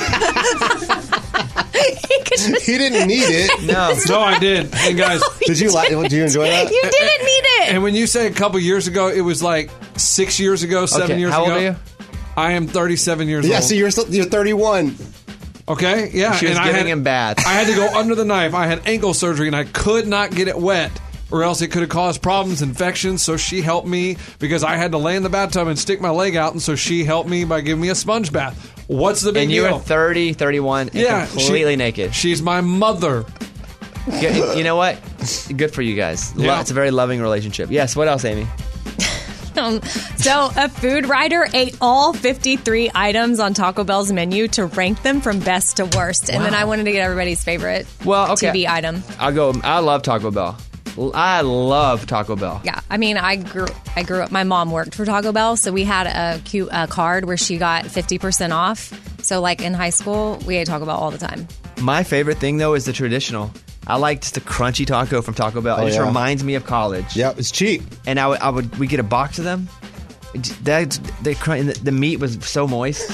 out. he, could just- He didn't need it. No. No, I did. And guys, Did you like? Did you enjoy that? You didn't need it. and when you say a couple years ago, it was like six years ago, seven Okay, years how ago. old are you? I am thirty-seven years Yeah, old. so you're still, you're thirty-one. Okay, yeah. She was and I giving had, him baths. I had to go under the knife. I had ankle surgery, and I could not get it wet, or else it could have caused problems, infections. So she helped me because I had to lay in the bathtub and stick my leg out, and so she helped me by giving me a sponge bath. What's the big And you deal? were thirty, thirty-one, and yeah, completely she- naked. She's my mother. You you know what? Good for you guys. Lo- Yeah. It's a very loving relationship. Yes, what else, Amy? Um, so a food writer ate all fifty-three items on Taco Bell's menu to rank them from best to worst. And then I wanted to get everybody's favorite Well, okay. T V item. I'll go. I love Taco Bell. I love Taco Bell. Yeah, I mean, I grew, I grew up. My mom worked for Taco Bell, so we had a cute uh, card where she got fifty percent off. So, like in high school, we ate Taco Bell all the time. My favorite thing though is the traditional. I like just the crunchy taco from Taco Bell. Oh, it just yeah. reminds me of college. Yep, it's cheap. And I would, I would, we get a box of them. That the, crun- and the the meat was so moist.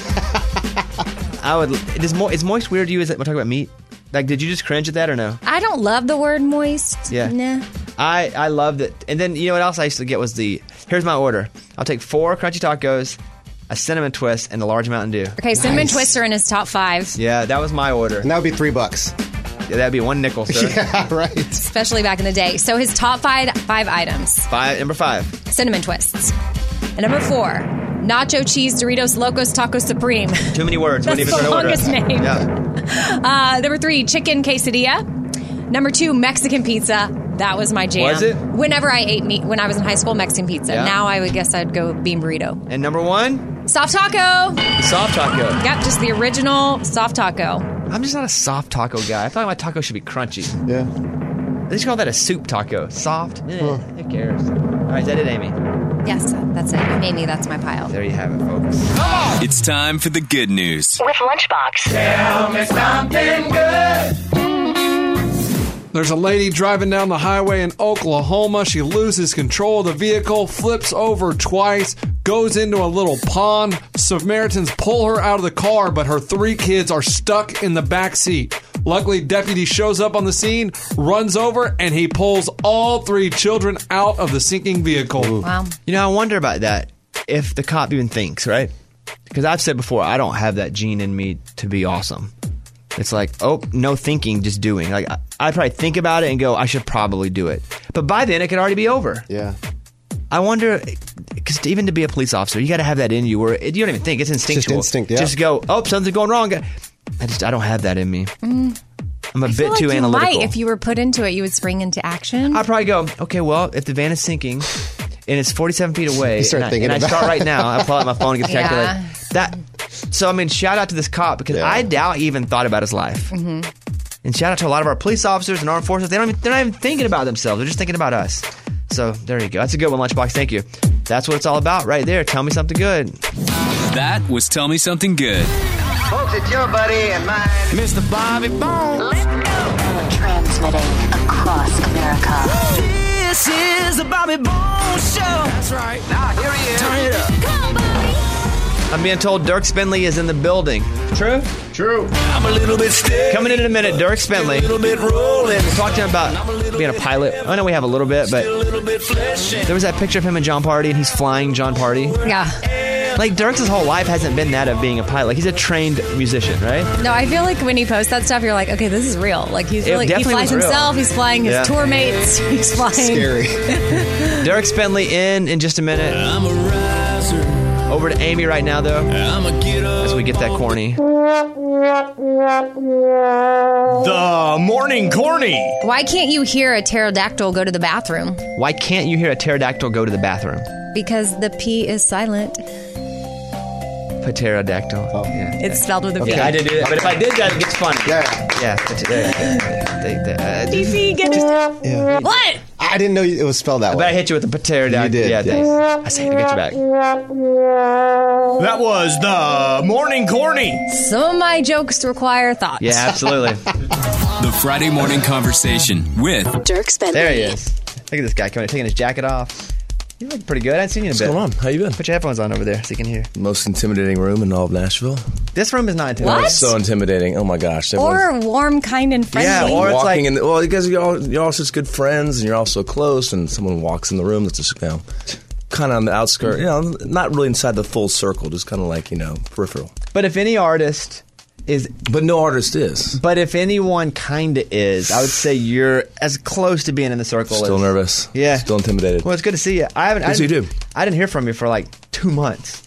I would. It is mo- is moist weird to you? Is it? We're talking about meat. Like, did you just cringe at that or no? I don't love the word moist. Yeah. Nah. I I loved it. And then you know what else I used to get was the. Here's my order. I'll take four crunchy tacos, a cinnamon twist, and a large Mountain Dew. Okay, cinnamon Nice. twists are in his top five, Yeah, that was my order. And that would be three bucks. Yeah, that'd be one nickel, sir. Yeah, right. especially back in the day. So his top five five items: Five, number five. cinnamon twists. And number four, nacho cheese Doritos Locos Taco Supreme. Too many words. That's Wouldn't even the try to order longest it. name. Yeah. Uh, number three, chicken quesadilla. Number two, Mexican pizza. That was my jam. Was it? Whenever I ate meat, when I was in high school, Mexican pizza. Yeah. Now I would guess I'd go bean burrito. And number one, Soft taco. soft taco. Yep, just the original soft taco. I'm just not a soft taco guy. I feel like my taco should be crunchy. Yeah. They should call that a soup taco. Soft? Eh, who cares? All right, is that it, Amy? Yes, that's it. Amy, that's my pile. There you have it, folks. It's time for the good news. With Lunchbox. Tell me something good. There's a lady driving down the highway in Oklahoma. She loses control of the vehicle, flips over twice, goes into a little pond. Samaritans pull her out of the car, but her three kids are stuck in the back seat. Luckily, deputy shows up on the scene, runs over, and he pulls all three children out of the sinking vehicle. Wow. You know, I wonder about that. If the cop even thinks, right? Because I've said before, I don't have that gene in me to be awesome. It's like, oh, no thinking, just doing. Like, I, I'd probably think about it and go, I should probably do it. But by then, it could already be over. Yeah. I wonder, because even to be a police officer, you got to have that in you where it, you don't even think. It's instinctual. instinct, yeah. Just go, oh, something's going wrong. I just, I don't have that in me. Mm. I'm a I bit feel like too you analytical. might, if you were put into it, you would spring into action. I'd probably go, okay, well, if the van is sinking and it's forty-seven feet away, You start and, I, thinking and I about start it. right now, I pull out my phone and get the Yeah. calculator. That, so, I mean, shout out to this cop because Yeah. I doubt he even thought about his life. Mm-hmm. And shout out to a lot of our police officers and armed forces. They don't even, they're not even thinking about themselves. They're just thinking about us. So there you go. That's a good one, Lunchbox. Thank you. That's what it's all about right there. Tell me something good. That was Tell Me Something Good. Folks, it's your buddy and mine, Mister Bobby Bones. Transmitting across America. This is the Bobby Bones Show. That's right. Now, here he is. Turn it up. Come on, Bobby. I'm being told Dirk Spindley is in the building. True? True. I'm a little bit stiff. Coming in in a minute, Dirk Spindley. A little bit rolling. Talk to him about being a pilot. I know we have a little bit, but A little bit fleshy. there was that picture of him and John Party, and he's flying John Party. Yeah. Like, Dirk's whole life hasn't been that of being a pilot. Like, he's a trained musician, right? No, I feel like when he posts that stuff, you're like, okay, this is real. Like he's It really, he definitely flies was real. himself. He's flying his Yeah. tour mates. He's flying. Scary. Dirk Spindley in in just a minute. I'm a riser. Over to Amy right now, though, I'm a get up. as we get that corny. The morning corny. Why can't you hear a pterodactyl go to the bathroom? Why can't you hear a pterodactyl go to the bathroom? Because the P is silent. Pterodactyl. Oh. Yeah. It's spelled with a B. Okay, I didn't do that, but if I did that, it gets funny. Yeah. Yeah. There, there, there, uh, B C, get just, Yeah. What? I didn't know it was spelled that I way. bet I hit you with a pterodactyl. You did, Yeah, yes. thanks. I say to get you back. That was the Morning Corny. Some of my jokes require thought. Yeah, absolutely. The Friday Morning Conversation with Dirk Bentley. There he is. Look at this guy coming, taking his jacket off. You look pretty good. I haven't seen you in a What's bit. going on? How you been? Put your headphones on over there so you can hear. Most intimidating room in all of Nashville. This room is not intimidating. What? It's so intimidating. Oh my gosh. Everyone's Or warm, kind, and friendly. Yeah, or it's walking like- in. The, well, because you're all, you're all such good friends, and you're all so close, and someone walks in the room that's just, you know, kind of on the outskirt. You know, not really inside the full circle, just kind of like, you know, peripheral. But if any artist is, But no artist is. but if anyone kind of is, I would say you're as close to being in the circle. Still as, nervous. Yeah. Still intimidated. Well, it's good to see you. I haven't. I Good to see you didn't- too. I didn't hear from you for like two months.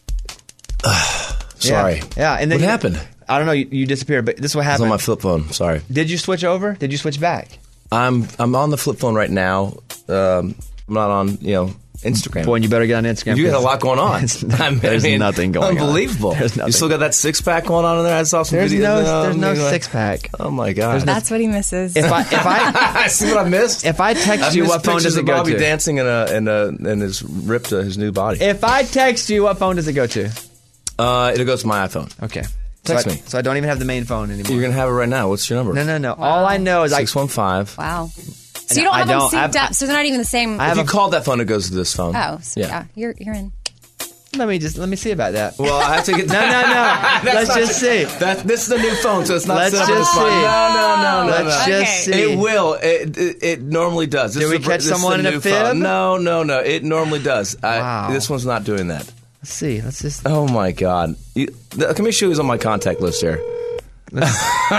Sorry. Yeah, yeah. And then What you- happened? I don't know. You, you disappeared, but this is what It's happened. on my flip phone. Sorry. Did you switch over? Did you switch back? I'm I'm on the flip phone right now. Um, I'm not on, you know, Instagram. Boy, and you better get on Instagram. You got a 'cause lot going on. it's not- I mean, there's nothing going on. Unbelievable. There's nothing. You still got that six pack going on in there? I saw some There's videos. no, there's no maybe like- six pack. Oh my god. That's what he misses. If I, if I, See what I missed? if I text I've you, missed what phone pictures does it of go Bobby to? dancing in a in a in his ripped uh, his new body. If I text you, what phone does it go to? Uh, it'll go to my iPhone. Okay. Text so I, me. So I don't even have the main phone anymore. You're gonna have it right now. What's your number? No, no, no. All I know is I. Six one five. Wow. So you don't I have them don't. synced I've- up, so they're not even the same. I If have you a- call that phone, it goes to this phone. oh, so yeah. yeah. You're you're in. Let me just let me see about that. Well, I have to get. No, no, no. That's Let's not- just see. That this is a new phone, so it's not Let's set up just as phone. see. No, no, no, no. Let's no. just Okay. see. It will. It, it, it normally does. This Did we is a- catch this is someone in a new fib? phone. No, no, no. It normally does. I, Wow. This one's not doing that. Let's see. Let's just. Oh my god! You, the, let me show you who's on my contact list here. Let's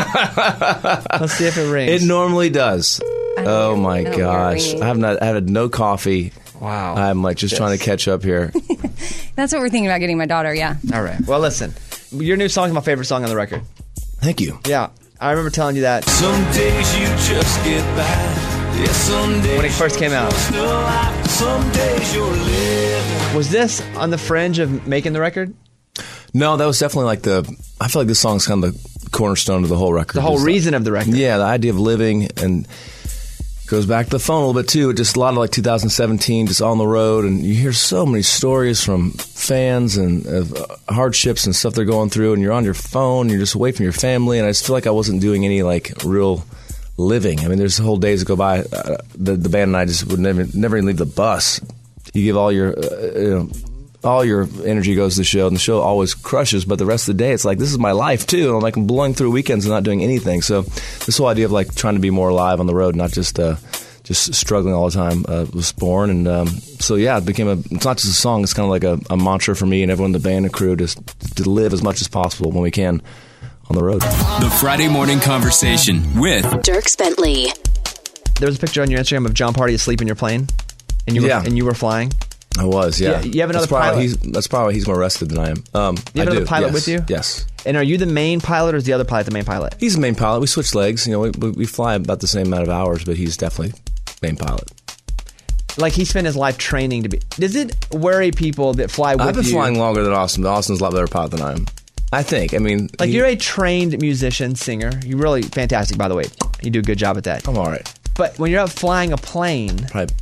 see if it rings. It normally does. Oh my I don't hear it gosh! ringing. I have not. I had no coffee. Wow. I'm like just trying to catch up here. That's what we're thinking about getting my daughter. Yeah. All right. Well, listen. Your new song is my favorite song on the record. Thank you. Yeah. I remember telling you that Some days you just get by. Yeah, some days when it first came out. still alive. Some days you're living. Was this on the fringe of making the record? No, that was definitely like the. I feel like this song's kind of the cornerstone of the whole record. The whole It's reason of the record. Yeah, the idea of living and goes back to the phone a little bit too. Just a lot of like two thousand seventeen, just on the road, and you hear so many stories from fans and of uh, hardships and stuff they're going through, and you're on your phone, you're just away from your family, and I just feel like I wasn't doing any like real living. I mean, there's whole days that go by. Uh, the the band and I just would never never even leave the bus. You give all your uh, you know. all your energy goes to the show, and the show always crushes, but the rest of the day, it's like, this is my life, too. And I'm like, I'm blowing through weekends and not doing anything. So this whole idea of, like, trying to be more alive on the road, not just uh, just struggling all the time, uh, was born. And um, so, yeah, it became a, it's not just a song, it's kind of like a, a mantra for me and everyone in the band and crew just to live as much as possible when we can on the road. The Friday Morning Conversation with Dirk Bentley. There was a picture on your Instagram of John Party asleep in your plane, and you were, Yeah. and you were flying. I was, yeah. Yeah, you have another that's probably pilot? He's, that's probably why he's more rested than I am. Um, You have I another do, pilot yes, with you? Yes. And are you the main pilot, or is the other pilot the main pilot? He's the main pilot. We switch legs. You know, we, we, we fly about the same amount of hours, but he's definitely main pilot. Like, he spent his life training to be. Does it worry people that fly with you? I've been flying longer than Austin, but Austin's a lot better pilot than I am. I think. I mean, Like, he- you're a trained musician, singer. You're really fantastic, by the way. You do a good job at that. I'm all right. But when you're out flying a plane, Probably.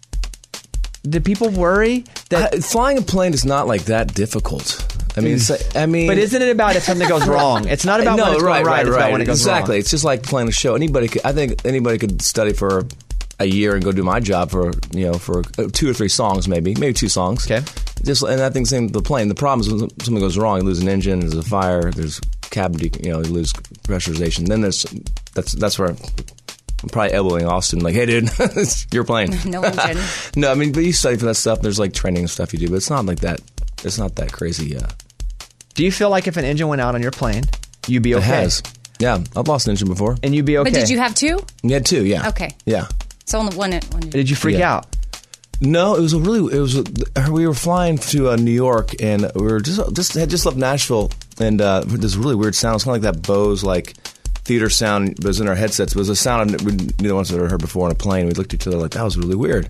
do people worry that I, flying a plane is not like that difficult. I mean, it's like- I mean, But isn't it about if something goes wrong? It's not about no, when it's right, going right. right, It's right. about when it goes exactly. wrong. It's just like playing a show. Anybody, could, I think, anybody could study for a year and go do my job for you know for two or three songs, maybe, maybe two songs. Okay. Just and I think same with the plane. The problem is when something goes wrong, you lose an engine, there's a fire, there's cabin, de- you know, you lose pressurization. Then there's that's that's where. I'm probably elbowing Austin, like, hey, dude, it's your plane. No engine. No, I mean, but you study for that stuff. There's like training and stuff you do, but it's not like that. It's not that crazy. Uh, Do you feel like if an engine went out on your plane, you'd be okay? It has. Yeah, I've lost an engine before. And you'd be okay. But did you have two? You had two, yeah. Okay. Yeah. So only one. one Did you freak Yeah. out? No, it was a really. It was. A, we were flying to uh, New York, and we were just just had just left Nashville, and uh, this really weird sound. It's kind of like that Bose like theater sound, but it was in our headsets. It was a sound we'd be the ones that I'd heard before on a plane. We looked at each other like that was really weird.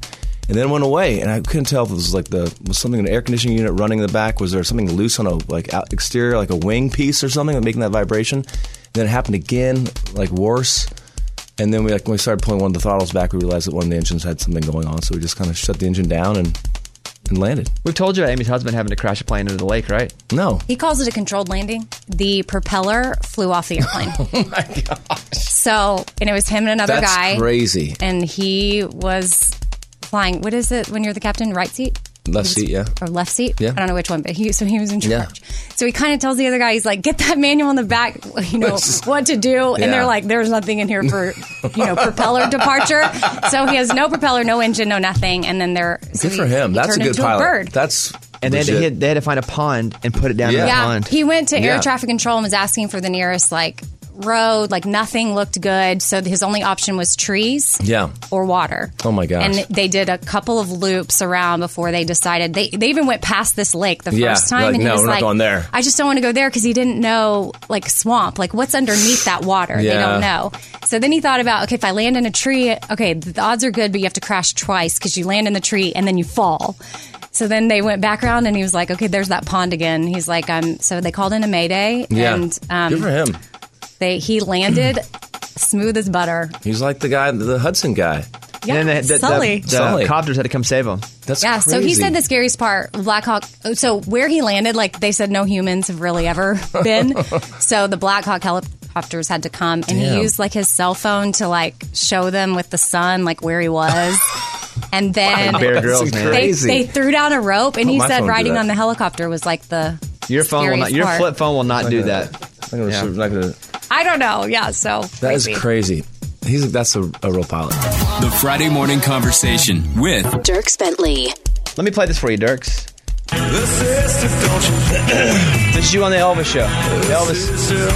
and then it went away. And I couldn't tell if it was like the was something an air conditioning unit running in the back. Was there something loose on a like out exterior, like a wing piece or something, making that vibration? And then it happened again, like worse. And then we like when we started pulling one of the throttles back, we realized that one of the engines had something going on. So we just kind of shut the engine down and and landed. We've told you about Amy's husband having to crash a plane into the lake, right? No. He calls it a controlled landing. The propeller flew off the airplane. Oh my gosh. So, and it was him and another That's guy. crazy. And he was flying, what is it when you're the captain? Right seat? Left seat, yeah. Or left seat? Yeah. I don't know which one, but he, so he was in charge. Yeah. So he kind of tells the other guy, he's like, get that manual in the back, you know, what to do. And Yeah. they're like, there's nothing in here for, you know, propeller departure. So he has no propeller, no engine, no nothing. And then they're. So Good he- for him. he That's a turned good into pilot. A bird. That's And they had, to, legit. hit, they had to find a pond and put it down in the Yeah, pond. he went to air Yeah. traffic control and was asking for the nearest like road. Like nothing looked good, so his only option was trees Yeah. or water. Oh my gosh. And they did a couple of loops around before they decided. They they even went past this lake the Yeah, first time, like, and he no, was we're not like, going there. "I just don't want to go there," because he didn't know like swamp, like what's underneath that water. They Yeah. don't know. So then he thought about, okay, if I land in a tree, okay, the odds are good, but you have to crash twice because you land in the tree and then you fall. So then they went back around, and he was like, "Okay, there's that pond again." He's like, "Um." So they called in a mayday, Yeah. and um, Good for him. they he landed smooth as butter. He's like the guy, the Hudson guy. Yeah, and then the, the, Sully. the, Sully. the copters had to come save him. That's Yeah, so he crazy. said the scariest part, Black Hawk. So where he landed, like they said, no humans have really ever been. So the Black Hawk helicopters had to come, and Damn. he used like his cell phone to like show them with the sun like where he was. And then Like Bear Grylls, man. they, Crazy. they threw down a rope, and Hope he my said phone do riding that. on the helicopter was like the Your phone will not. scariest Your part. flip phone will not do that. I'm gonna, Yeah. I'm not gonna, I don't know. Yeah, so that is crazy. crazy. He's that's a, a real pilot. The Friday Morning Conversation with Dirks Bentley. Let me play this for you, Dirks. This is you on the Elvis show. The Elvis.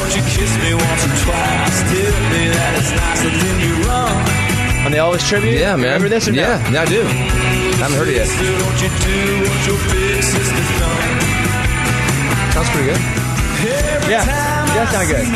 On the Elvis tribute. Yeah, man. Remember this or no? Yeah, yeah, I do. I haven't heard it yet. Sounds pretty good. Yeah, that's not good.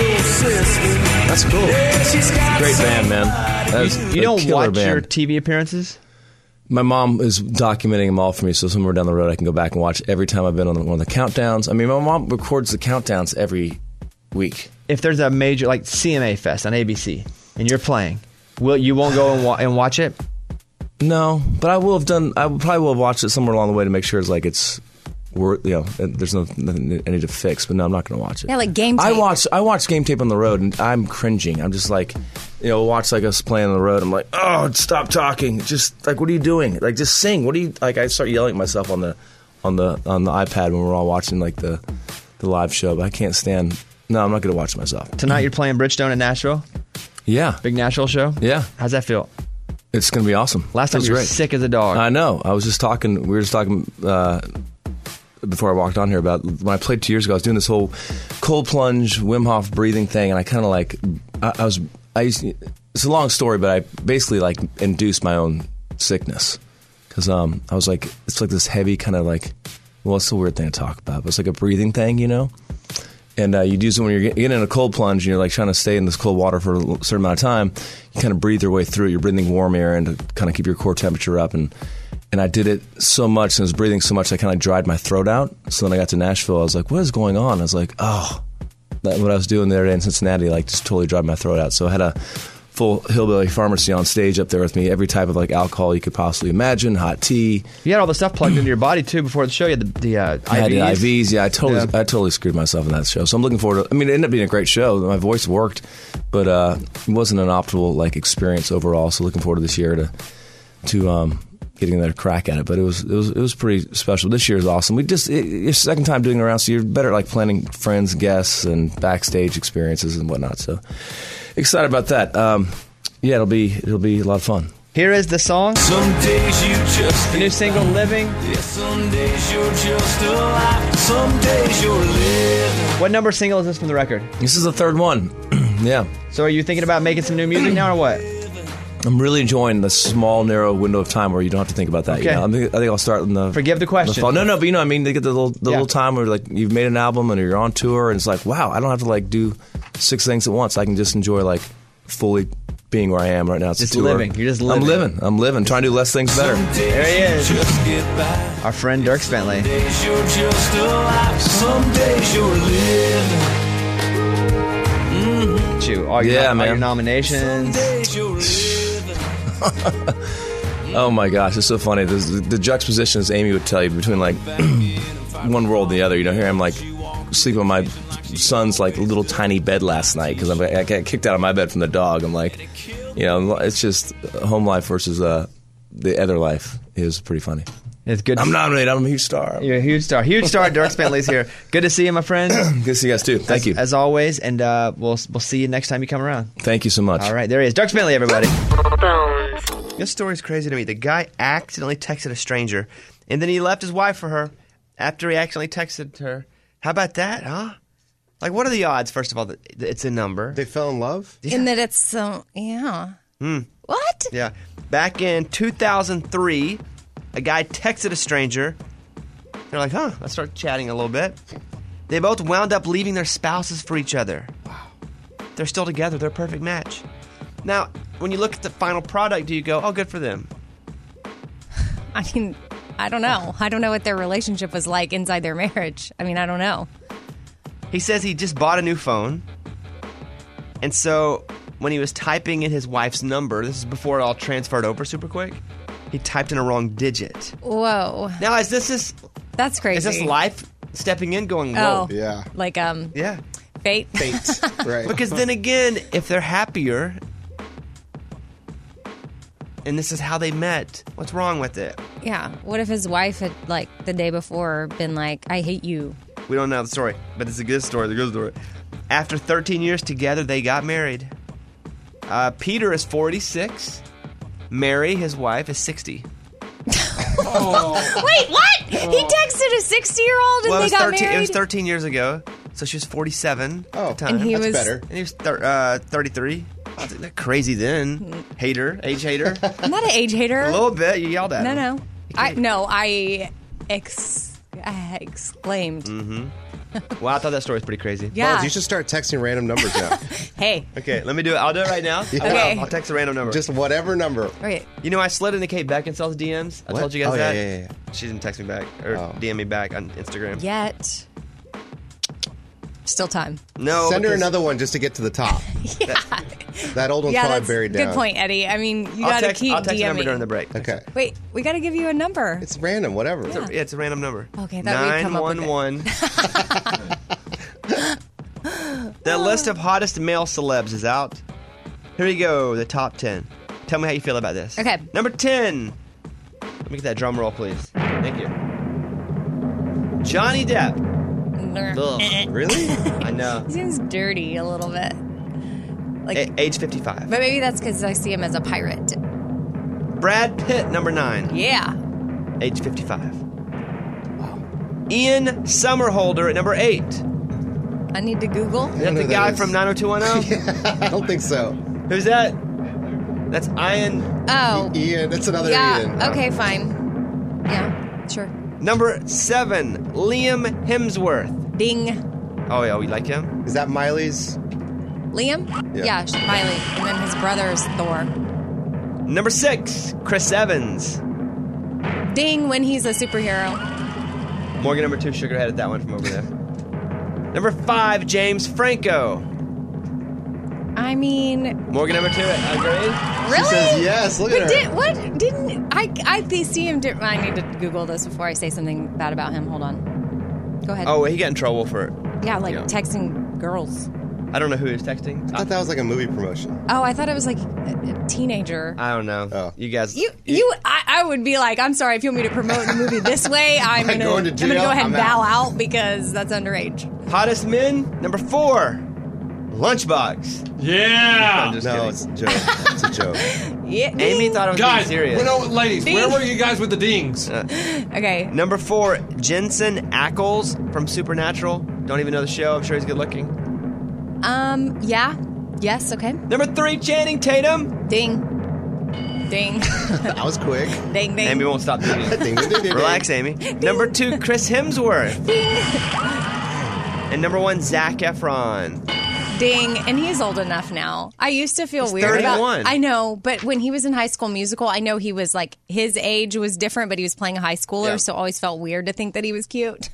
That's cool. Great band, man. That is You a don't killer watch band. your T V appearances? My mom is documenting them all for me, so somewhere down the road I can go back and watch every time I've been on one of the countdowns. I mean, my mom records the countdowns every week. If there's a major like C M A Fest on A B C and you're playing, will you won't go and, wa- and watch it? No, but I will have done. I will probably will have watched it somewhere along the way to make sure it's like it's, wor- you know, there's no, nothing I need to fix. But no, I'm not going to watch it. Yeah, like game I tape. watch I watch game tape on the road, and I'm cringing. I'm just like, you know, watch like us playing on the road. I'm like, oh, stop talking. Just like, what are you doing? Like, just sing. What do you like? I start yelling at myself on the on the on the iPad when we're all watching like the the live show. But I can't stand. No, I'm not going to watch it myself. Tonight you're playing Bridgestone in Nashville. Yeah, Big Nashville show. yeah. How's that feel? It's going to be awesome. Last time Feels you were great. sick as a dog. I know. I was just talking. We were just talking uh, before I walked on here about when I played two years ago. I was doing this whole cold plunge Wim Hof breathing thing, and I kind of like I, I was. I used, it's a long story, but I basically like induced my own sickness because um, I was like, it's like this heavy kind of like. Well, it's a weird thing to talk about, but it's like a breathing thing, you know. And uh, you do it when you're getting in a cold plunge and you're like trying to stay in this cold water for a certain amount of time. You kind of breathe your way through it. You're breathing warm air and to kind of keep your core temperature up. And and I did it so much and I was breathing so much I kind of dried my throat out. So then I got to Nashville. I was like, what is going on? I was like, oh, that, what I was doing the other day in Cincinnati, like just totally dried my throat out. So I had a full hillbilly pharmacy on stage up there with me. Every type of like alcohol you could possibly imagine, hot tea. You had all the stuff plugged into your body too before the show. You had the, the uh, I had the I Vs. I Vs. Yeah, I totally, Yeah. I totally screwed myself in that show. So I'm looking forward to. I mean, it ended up being a great show. My voice worked, but uh, it wasn't an optimal like experience overall. So looking forward to this year to to um, getting another crack at it. But it was it was it was pretty special. This year is awesome. We just it, it's second time doing it around, so you're better at like planning friends, guests, and backstage experiences and whatnot. So excited about that. Um, yeah, it'll be it'll be a lot of fun. Here is the song. Some days you just The new single, Living. Yeah, some days you're just alive. Some days you're living. What number single is this from the record? This is the third one. Yeah. So are you thinking about making some new music now or what? I'm really enjoying the small, narrow window of time where you don't have to think about that. Okay. You know? I, think, I think I'll start in the Forgive the question. the fall. No, no, but you know, what I mean, they get the little, the Yeah. little time where like you've made an album and you're on tour, and it's like, wow, I don't have to like do six things at once. I can just enjoy like fully being where I am right now. It's Just a tour. living. You're just living. I'm living. I'm living. Trying to do less things better. There he is. Our friend Dirk Bentley. Days you're just alive. Some days you're living. Mm-hmm. You, all your, Yeah, all man. your nominations. Oh my gosh, it's so funny. The, the juxtaposition, as Amy would tell you, between like one world and the other. You know, here I'm like sleeping on my son's like little tiny bed last night because I got kicked out of my bed from the dog. I'm like, you know, it's just home life versus uh, the other life is pretty funny. It's good. I'm nominated. I'm a huge star. You're a huge star. Huge star. Dirk Bentley's here. Good to see you, my friend. Good to see you guys too. Thank as, you. as always, and uh, we'll we'll see you next time you come around. Thank you so much. All right, there he is. Dirk Bentley, everybody. This story's crazy to me. The guy accidentally texted a stranger, and then he left his wife for her after he accidentally texted her. How about that, huh? Like, what are the odds, first of all, that it's a number? They fell in love? Yeah. In that it's so, yeah. Hmm. What? Yeah. Back in two thousand three, a guy texted a stranger. They're like, huh, let's start chatting a little bit. They both wound up leaving their spouses for each other. Wow. They're still together. They're a perfect match. Now, when you look at the final product, do you go, oh, good for them? I mean, I don't know. I don't know what their relationship was like inside their marriage. I mean, I don't know. He says he just bought a new phone. And so when he was typing in his wife's number, this is before it all transferred over super quick, he typed in a wrong digit. Whoa. Now, is this this, That's crazy. is this life stepping in going, whoa? Oh, Yeah. like, um, Yeah. fate. Fate. Right. Because then again, if they're happier, and this is how they met, what's wrong with it? Yeah. What if his wife had, like, the day before been like, I hate you? We don't know the story, but it's a good story. The good story. After thirteen years together, they got married. Uh, Peter is forty-six. Mary, his wife, is sixty. Oh. Wait, what? He texted a sixty-year-old and Well, it they was got thirteen. married? It was thirteen years ago, so she was forty-seven Oh, at the time. And he That's was- better. And he was thir- uh, thirty-three. Wasn't that crazy then? Hater, age hater. I'm not an age hater. A little bit. You yelled at No, him. no. I no, I ex I exclaimed. Mm-hmm. Well, I thought that story was pretty crazy. Yeah. Buzz, you should start texting random numbers now. Hey. Okay, let me do it. I'll do it right now. Yeah. Okay. I'll text a random number. Just whatever number. Okay. You know, I slid into Kate Beckinsale's D Ms. I What? told you guys Oh, yeah, that. yeah, yeah, yeah. She didn't text me back or Oh. D M me back on Instagram. Yet. Still time. No, Send her because another one just to get to the top. Yeah. That old one's yeah, probably that's buried down. good point, Eddie. I mean, you I'll got to text, keep I'll text the number DMing. during the break. Okay. Wait, we got to give you a number. It's random, whatever. It's, a, yeah, it's a random number. Okay, I thought we'd come up with it. nine one one. The list of hottest male celebs is out. Here you go, the top ten. Tell me how you feel about this. Okay. Number ten. Let me get that drum roll, please. Thank you. Johnny Depp. Ugh. Really? I know. He seems dirty a little bit. Like, A- age fifty-five. but maybe that's because I see him as a pirate. Brad Pitt, number nine. Yeah. Age fifty-five. Ian Somerhalder at number eight. I need to Google. Is that the guy from nine oh two one oh? Yeah, I don't think so. Who's that? That's Ian. Oh. Ian, that's another yeah. Ian. Okay, fine. Yeah, sure. Number seven, Liam Hemsworth. Ding. Oh, yeah, we like him? Is that Miley's? Liam? Yeah. Yeah, Miley. And then his brother is Thor. Number six, Chris Evans. Ding when he's a superhero. Morgan number two, shook her head at that one from over there. Number five, James Franco. I mean, Morgan number two, agreed? really? She says yes. Look but at her. did, what? Didn't I? I th- see him. Di- I need to Google this before I say something bad about him. Hold on. Go ahead. Oh, he got in trouble for it. yeah, like yeah. texting girls. I don't know who he was texting. I thought that was like a movie promotion. Oh, I thought it was like a, a teenager. I don't know. Oh. You guys. You, you, I, I would be like, I'm sorry if you want me to promote the movie this way. I'm Am I gonna, going to I'm gonna jail? go ahead and I'm bow out. out because that's underage. Hottest men, number four, Lunchbox. Yeah. I'm just No, kidding. it's a joke. It's a joke. Yeah. Amy thought it was Guys, being serious. well, no, ladies, Ding. where were you guys with the dings? Okay. Number four, Jensen Ackles from Supernatural. Don't even know the show. I'm sure he's good looking. Um. Yeah. Yes. Okay. Number three, Channing Tatum. Ding. Ding. That was quick. ding. Ding. Amy won't stop doing it. Ding, ding, ding, ding, Relax, ding. Amy. Number two, Chris Hemsworth. And number one, Zac Efron. Ding. And he's old enough now. I used to feel He's weird thirty-one. about I know, but when he was in High School Musical, I know he was like, his age was different, but he was playing a high schooler, Yeah. so it always felt weird to think that he was cute.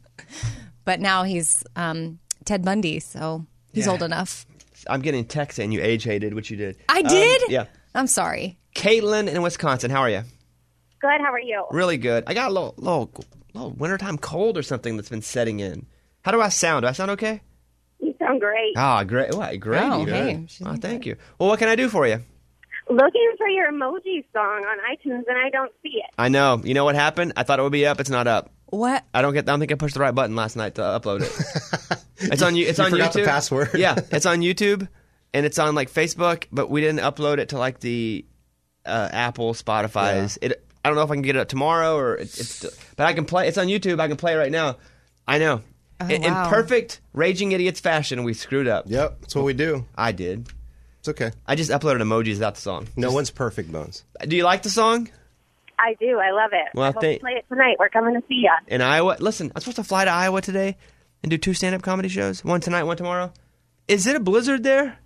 But now he's um, Ted Bundy, so he's Yeah. old enough. I'm getting texts saying you age hated, which you did. I Um, did? yeah. I'm sorry. Caitlin in Wisconsin, how are you? Good. How are you? Really good. I got a little, little, little wintertime cold or something that's been setting in. How do I sound? Do I sound okay? You sound great. Ah, great. What, great. Oh, you hey, good. she's Oh, doing thank you. Well, what can I do for you? Looking for your emoji song on iTunes and I don't see it. I know. You know what happened? I thought it would be up. It's not up. What? I don't get. I don't think I pushed the right button last night to upload it. It's on you. It's You on forgot YouTube. the password? Yeah, it's on YouTube, and it's on like Facebook, but we didn't upload it to like the uh, Apple, Spotify's. It. I don't know if I can get it up tomorrow or it, it's. Still, but I can play. It's on YouTube. I can play it right now. I know. Oh, in, wow. in perfect Raging Idiots fashion, we screwed up. Yep, that's what we do. I did. It's okay. I just uploaded emojis without the song. No Just- one's perfect, Bones. Do you like the song? I do. I love it. Well, I hope thank- to play it tonight. We're coming to see ya. In Iowa? Listen, I'm supposed to fly to Iowa today and do two stand-up comedy shows. One tonight, one tomorrow. Is it a blizzard there?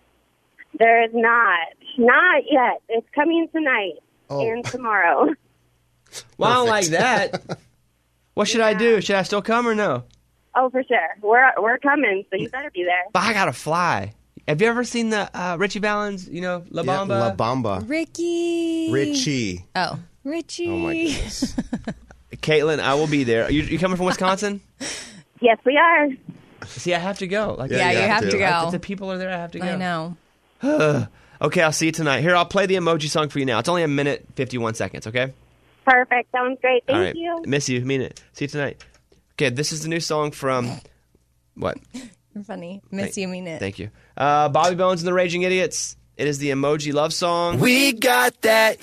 There is not. Not yet. It's coming tonight Oh. and tomorrow. Well, I don't like Perfect. that. What should I do? Should I still come or no? Oh, for sure. We're we're coming, so you better be there. But I gotta fly. Have you ever seen the uh, Richie Valens, you know, La Yeah, Bamba? La Bamba. Ricky. Richie. Oh, Richie. Oh, my goodness. Caitlin, I will be there. You, you coming from Wisconsin? Yes, we are. See, I have to go. Like, Yeah, you have to go. If the people are there, I have to go. I know. Okay, I'll see you tonight. Here, I'll play the emoji song for you now. It's only a minute, fifty-one seconds, okay? Perfect. Sounds great. Thank All right. you. Miss you. Mean it. See you tonight. Okay, this is the new song from... What? You're funny. Miss Thank- you, mean it. Thank you. Uh, Bobby Bones and the Raging Idiots. It is the emoji love song. We got that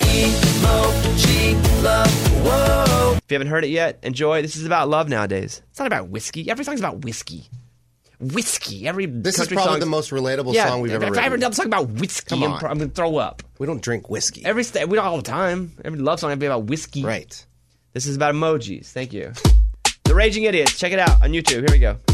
emoji love. Whoa. If you haven't heard it yet, enjoy. This is about love nowadays. It's not about whiskey. Every song's about whiskey. Whiskey. Every This is country probably song's- the most relatable yeah, song we've ever if I ever written. done a song about whiskey, Come I'm, on. pro- I'm going to throw up. We don't drink whiskey. Every st- we don't all the time. Every love song has to be about whiskey. Right. This is about emojis. Thank you. The Raging Idiots. Check it out on YouTube. Here we go.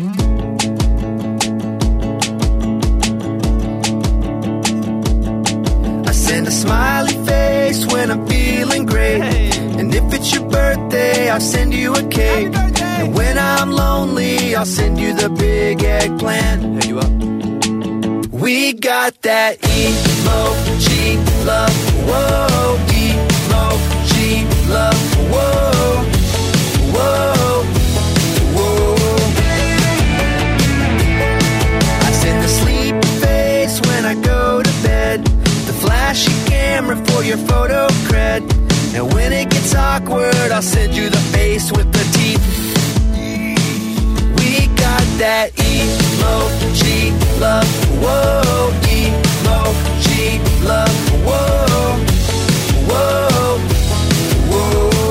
I send a smiley face when I'm feeling great. And if it's your birthday, I'll send you a cake. And when I'm lonely, I'll send you the big eggplant. Hey, you up? We got that emoji love. Whoa, emoji love. Whoa, whoa, whoa. I send a sleepy face when I go to bed. The flashy camera for your photo cred. And when it gets awkward, I'll send you the face with the teeth. We got that emoji love. Whoa, emoji love. Whoa, whoa, whoa.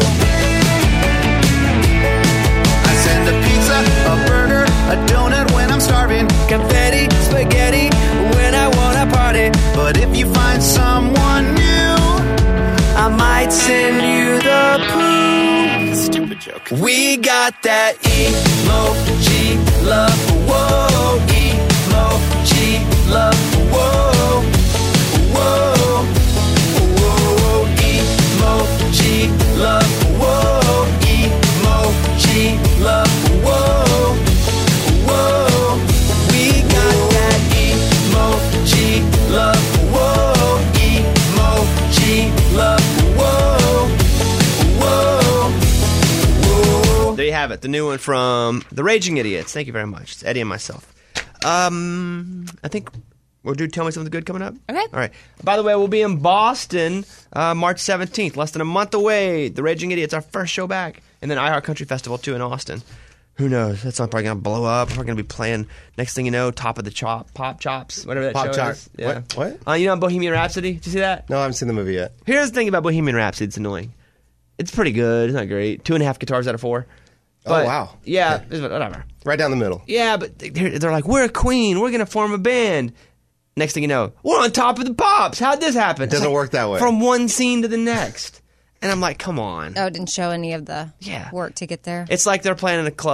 I send a pizza, a burger, a donut when I'm starving. Confetti, spaghetti when I wanna party. But if you find someone new, I might send you the poo. Stupid joke. We got that emoji love. Whoa, emoji love. Whoa, whoa, whoa. Emoji love. Whoa, emoji love. Whoa, whoa. We got that emoji love. Whoa, emoji love. Whoa, whoa, whoa. There you have it. The new one from The Raging Idiots. Thank you very much. It's Eddie and myself. Um, I think we'll do Tell Me Something Good coming up. Okay. All right. By the way, we'll be in Boston uh, March seventeenth, less than a month away. The Raging Idiots, our first show back. And then iHeart Country Festival, too, in Austin. Who knows? That song's probably going to blow up. We're going to be playing, next thing you know, Top of the Chop, Pop Chops, whatever that Pop show Chop. is. Yeah. What? What? Uh, you know Bohemian Rhapsody? Did you see that? No, I haven't seen the movie yet. Here's the thing about Bohemian Rhapsody. It's annoying. It's pretty good. It's not great. Two and a half guitars out of four. But, oh, wow. Yeah, it's whatever. Right down the middle. Yeah, but they're, they're like, we're a Queen. We're going to form a band. Next thing you know, we're on Top of the Pops. How'd this happen? It doesn't It's like, work that way. From one scene to the next. And I'm like, come on. Oh, it didn't show any of the Yeah. work to get there. It's like they're playing in a club.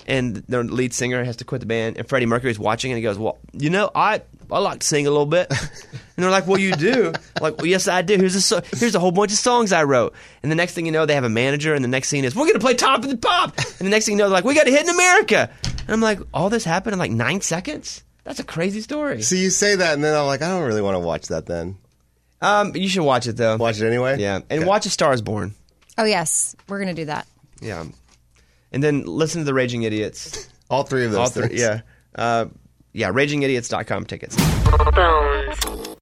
and their lead singer has to quit the band, and Freddie Mercury's watching, and he goes, well, you know, I I like to sing a little bit. And they're like, well, you do? Like, well, yes, I do. Here's a, so- here's a whole bunch of songs I wrote. And the next thing you know, they have a manager, and the next scene is, we're going to play Top of the Pop. And the next thing you know, they're like, we got to hit in America. And I'm like, all this happened in like nine seconds? That's a crazy story. So you say that, and then I'm like, I don't really want to watch that then. Um, you should watch it, though. Watch it anyway? Yeah. And Okay. watch A Star is Born. Oh, yes. We're going to do that. Yeah. And then listen to The Raging Idiots. All three of those All three, things. yeah. Uh, yeah, raging idiots dot com tickets. Bones.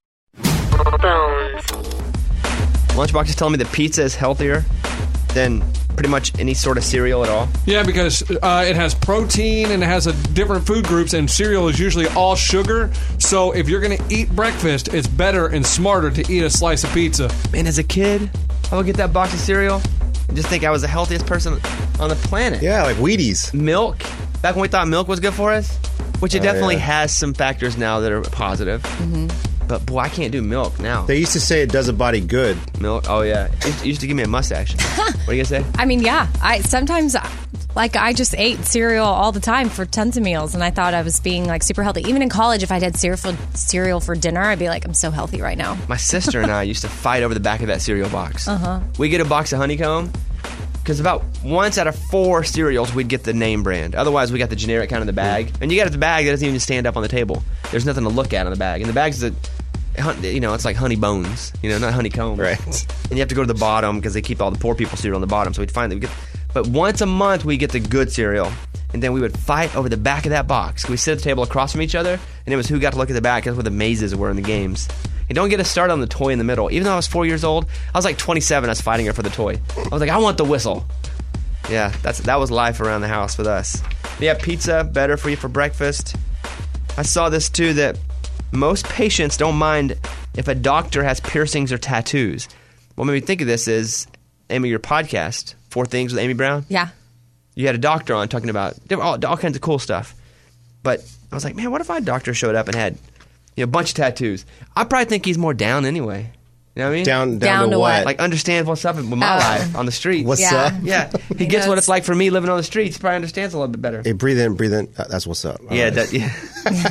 Bones. Lunchbox is telling me that pizza is healthier than pretty much any sort of cereal at all. Yeah, because uh, it has protein and it has a different food groups, and cereal is usually all sugar. So if you're going to eat breakfast, it's better and smarter to eat a slice of pizza. Man, as a kid, I would get that box of cereal and just think I was the healthiest person on the planet. Yeah, like Wheaties. Milk. Back when we thought milk was good for us, which it Oh, definitely yeah. has some factors now that are positive. Mm-hmm. But boy, I can't do milk now. They used to say it does a body good. Milk? Oh, yeah. It used- it used to give me a mustache. What are you going to say? I mean, yeah. I sometimes, like, I just ate cereal all the time for tons of meals, and I thought I was being, like, super healthy. Even in college, if I had cereal for, cereal for dinner, I'd be like, I'm so healthy right now. My sister and I used to fight over the back of that cereal box. Uh-huh. We get a box of honeycomb because about once out of four cereals we'd get the name brand. Otherwise, we got the generic kind of the bag. And you got it the bag that doesn't even stand up on the table. There's nothing to look at on the bag. And the bag's a, you know, it's like honey bones. You know, not honeycomb. Right. And you have to go to the bottom because they keep all the poor people cereal on the bottom. So we'd find that we get. But once a month we get the good cereal. And then we would fight over the back of that box. We sit at the table across from each other, and it was who got to look at the back. That's where the mazes were in the games. And don't get us started on the toy in the middle. Even though I was four years old, I was like twenty-seven. I was fighting her for the toy. I was like, I want the whistle. Yeah, that's that was life around the house with us. Yeah, pizza, better for you for breakfast. I saw this too, that most patients don't mind if a doctor has piercings or tattoos. What made me think of this is, Amy, your podcast, Four Things with Amy Brown. Yeah. You had a doctor on talking about all, all kinds of cool stuff. But I was like, man, what if my doctor showed up and had, you know, a bunch of tattoos? I probably think he's more down anyway. You know what I mean? Down, down, Down to to what? what? Like, understands what's up with my Oh. life on the street. What's Yeah. up? Yeah. He He gets what knows. it's like for me living on the streets. He probably understands a little bit better. Hey, breathe in, breathe in. Uh, that's what's up. All Yeah, right. that, yeah.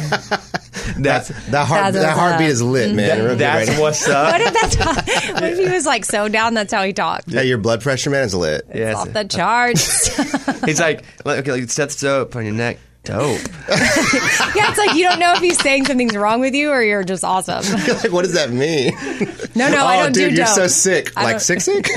that's, that heart, That's that what's heartbeat up. is lit, man. That- It really that's right now. what's up. What if that's how, what if he was like so down that's how he talked? Yeah, your blood pressure, man, is lit. Yes. Off the charts. He's like, okay, like, stethoscope on your neck. Dope. Yeah, it's like you don't know if he's saying something's wrong with you or you're just awesome. Like, what does that mean? No, no, oh, I don't dude, do you're dope. so sick. I Like don't- sick, sick.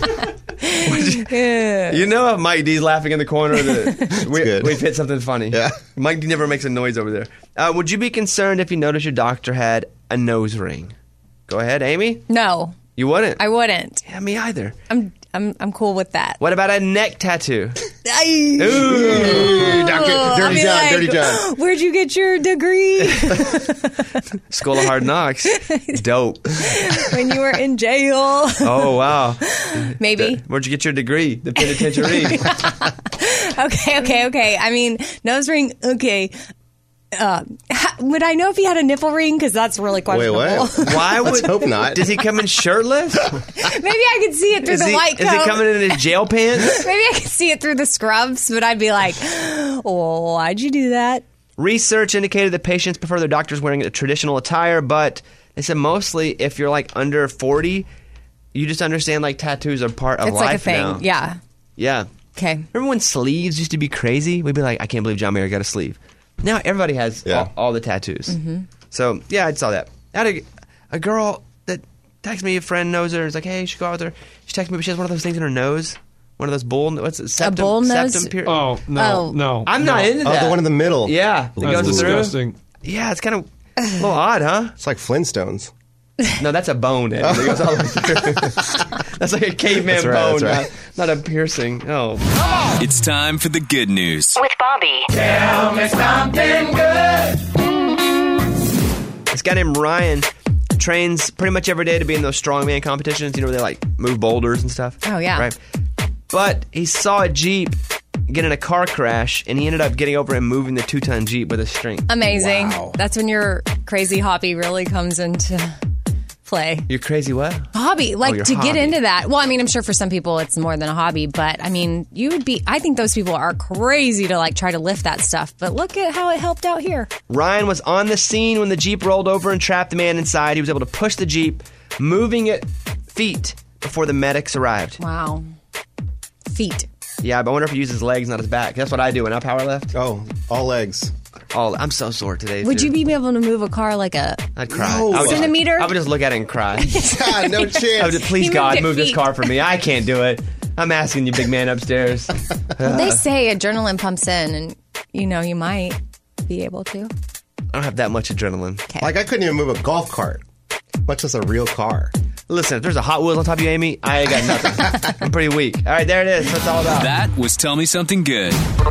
You know if Mike D's laughing in the corner that we, good. we've hit something funny. Yeah. Mike D never makes a noise over there. Uh, would you be concerned if you noticed your doctor had a nose ring? Go ahead, Amy. No, You wouldn't? I wouldn't. Yeah, me either. I'm I'm I'm cool with that. What about a neck tattoo? Ooh, Doctor- I'll Dirty be John, like, Dirty John. Where'd you get your degree? School of Hard Knocks. Dope. When you were in jail? Oh, wow. Maybe. Where'd you get your degree? The penitentiary. Okay, okay, okay. I mean, nose ring. Okay. Uh, ha- would I know if he had a nipple ring? Because that's really questionable. Why would? Let's hope not. Does he come in shirtless? Maybe I could see it through Is the he, white coat. is he coming in his jail pants? Maybe I could see it through the scrubs, but I'd be like, "Oh, why'd you do that?" Research indicated that patients prefer their doctors wearing a traditional attire, but they said mostly if you're like under forty, you just understand like tattoos are part of It's life like a thing. now. Yeah. Yeah. Okay. Remember when sleeves used to be crazy? We'd be like, I can't believe John Mayer got a sleeve. Now everybody has Yeah. all, all the tattoos. Mm-hmm. So yeah, I saw that. I had a, a girl that texted me. A friend knows her. It's like, hey, you should go out with her. She texted me, but she has one of those things in her nose. One of those bull. What's it? Septum, bull nose? Septum pier- Oh no, Oh. no! I'm no. not into Oh, that. the one in the middle. Yeah, it That's goes through. disgusting. Yeah, it's kind of a little odd, huh? It's like Flintstones. No, that's a bone. Ed. It goes all the way through. That's like a caveman That's right, bone, that's right. not, not a piercing. Oh, It's time for the good news. With Bobby. Tell me something good. this guy named Ryan trains pretty much every day to be in those strongman competitions. You know, where they like move boulders and stuff. Oh, yeah. Right. But he saw a Jeep get in a car crash, and he ended up getting over and moving the two-ton Jeep with his strength. Amazing. That's when your crazy hobby really comes into play. Your crazy what? Hobby, like your to hobby. get into that. Well, I mean, I'm sure for some people it's more than a hobby, but I mean, you would be, I think those people are crazy to like try to lift that stuff. But look at how it helped out here. Ryan was on the scene when the Jeep rolled over and trapped the man inside. He was able to push the Jeep, moving it feet before the medics arrived. Wow. Feet. Yeah, but I wonder if he used his legs, not his back. That's what I do when I power lift. Oh, all legs. All, I'm so sore today. Would dude. you be able to move a car like a I'd cry. No. I would Centimeter? Just, I would just look at it and cry. God, no chance. I would just, please, He God, moved it move this feet. car for me. I can't do it. I'm asking you, big man upstairs. Well, they say adrenaline pumps in, and you know you might be able to. I don't have that much adrenaline. Like, I couldn't even move a golf cart, much less a real car. Listen, if there's a Hot Wheels on top of you, Amy, I ain't got nothing. I'm pretty weak. All right, there it is. That's what it's all about. That was Tell Me Something Good.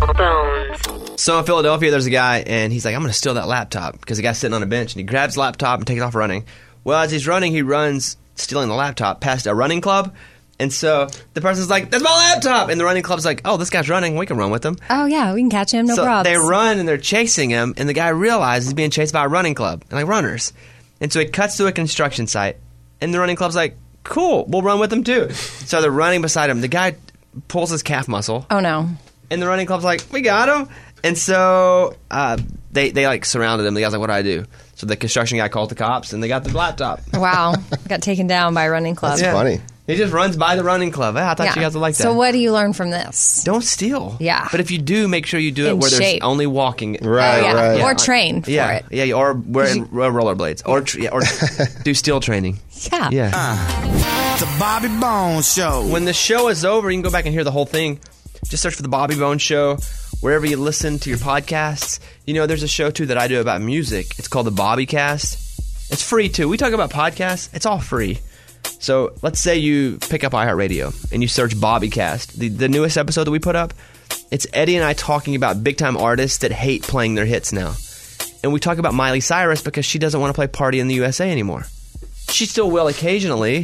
So in Philadelphia, there's a guy, and he's like, I'm going to steal that laptop, because the guy's sitting on a bench, and he grabs the laptop and takes off running. Well, as he's running, he runs, stealing the laptop, past a running club. And so the person's like, that's my laptop! And the running club's like, oh, this guy's running. We can run with him. Oh, yeah, we can catch him, no so problems. they run, and they're chasing him, and the guy realizes he's being chased by a running club, and like runners. And so he cuts to a construction site, and the running club's like, cool, we'll run with him too. So they're running beside him. The guy pulls his calf muscle. Oh, no. And the running club's like, we got him. And so uh, they, they like surrounded him. The guy's like, what do I do? So the construction guy called the cops, and they got the laptop. Wow. Got taken down by a running club. That's funny. He just runs by the running club. I thought Yeah. you guys would like that. So what do you learn from this? Don't steal. Yeah. But if you do, make sure you do it In where there's shape. only walking. Right, yeah. right. Or train for yeah. it. Yeah, or wearing rollerblades. Or, tr- yeah, or do steel training. Yeah. Yeah. The Bobby Bones Show. When the show is over, you can go back and hear the whole thing. Just search for The Bobby Bones Show wherever you listen to your podcasts. You know, there's a show, too, that I do about music. It's called The Bobbycast. It's free, too. We talk about podcasts. It's all free. So let's say you pick up iHeartRadio and you search Bobbycast, the, the newest episode that we put up. It's Eddie and I talking about big-time artists that hate playing their hits now. And we talk about Miley Cyrus because she doesn't want to play Party in the U S A anymore. She still will occasionally.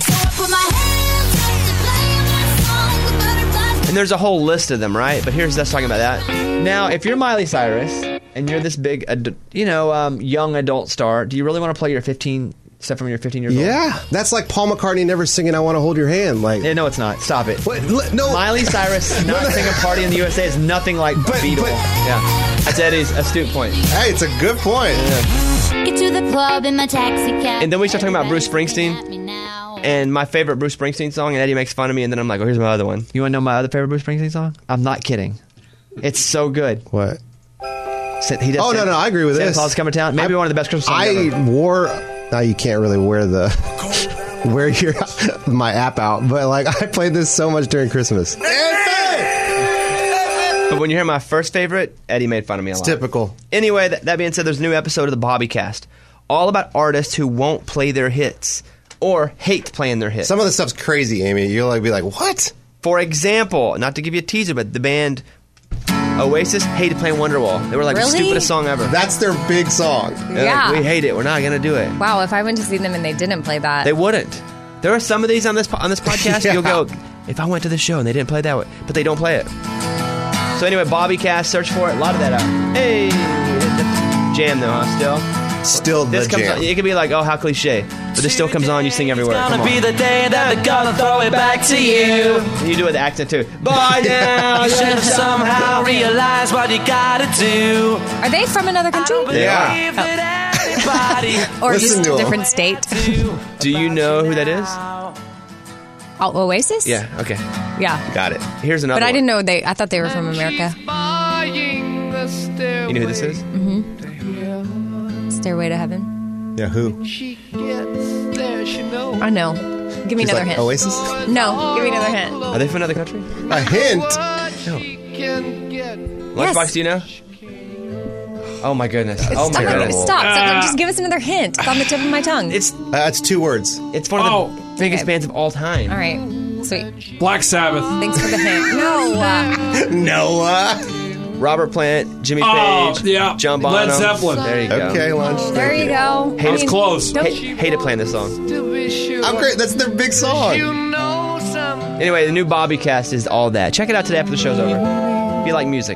And there's a whole list of them, right? But here's us talking about that. Now, if you're Miley Cyrus and you're this big, ad- you know, um, young adult star, do you really want to play your fifteen stuff from your fifteen years old? Yeah, that's like Paul McCartney never singing "I Want to Hold Your Hand." Like, Yeah, no, it's not. Stop it. What? L- no. Miley Cyrus not singing "Party in the U S A" is nothing like But- Beatles. but- yeah, that's Eddie's astute point. Hey, it's a good point. Get to the club in my taxi cab. And then we start talking about Bruce Springsteen. And my favorite Bruce Springsteen song, and Eddie makes fun of me, and then I'm like, oh, here's my other one. You want to know my other favorite Bruce Springsteen song? I'm not kidding. It's so good. What? Sa- He does Oh, no, Santa- no, I agree with Santa this. Claus is Coming to Town. Maybe I- one of the best Christmas songs I ever. wore. Now you can't really wear the wear your my app out, but like I played this so much during Christmas. But when you hear my first favorite, Eddie made fun of me a lot. Typical. Anyway, that, that being said, there's a new episode of the Bobbycast, all about artists who won't play their hits or hate playing their hits. Some of the stuff's crazy, Amy. You'll like be like, what? For example, not to give you a teaser, but the band Oasis hated playing Wonderwall. They were like Really? the stupidest song ever. That's their big song. They're Yeah. like, we hate it. We're not going to do it. Wow, if I went to see them and they didn't play that. They wouldn't. There are some of these on this po- on this podcast. Yeah. You'll go, if I went to the show and they didn't play that way, but they don't play it. So anyway, Bobbycast, search for it. A lot of that out. Hey, jam though, huh? Still, Still the this comes jam. on. It could be like, oh, how cliche, but this still comes on. You sing everywhere. It's Come gonna on. be the day that they're gonna throw it back to you. And you do it with the accent too. Bye now. You should have somehow realized what you gotta do. Are they from another country? Yeah. Believe that anybody Or Listen just to 'em. different state? Do you know who that is? Oh, Oasis? Yeah. Okay. Yeah. Got it. Here's another. But I one. didn't know they, I thought they were from America. You know who this is? Stairway to Heaven. Yeah, who? I know. Give me She's another like, hint. Oasis? No, give me another hint. Are they from another country? A hint? Lunchbox, do you know? Oh my goodness! Oh my Stop, goodness! stop, stop. Just give us another hint. It's on the tip of my tongue. It's Uh, that's two words. it's one of the Oh. biggest Okay. bands of all time. All right. Sweet. Black Sabbath. Thanks for the hint. No. Uh, Noah. Robert Plant, Jimmy Oh, Page, yeah. John Bono. Led Zeppelin. There you go. Okay, lunch. there Thank you go. Hey, I it's mean, close. don't- Hate, hate it playing this song. I'm great. That's their big song. Anyway, the new Bobbycast is all that. Check it out today after the show's over. If you like music.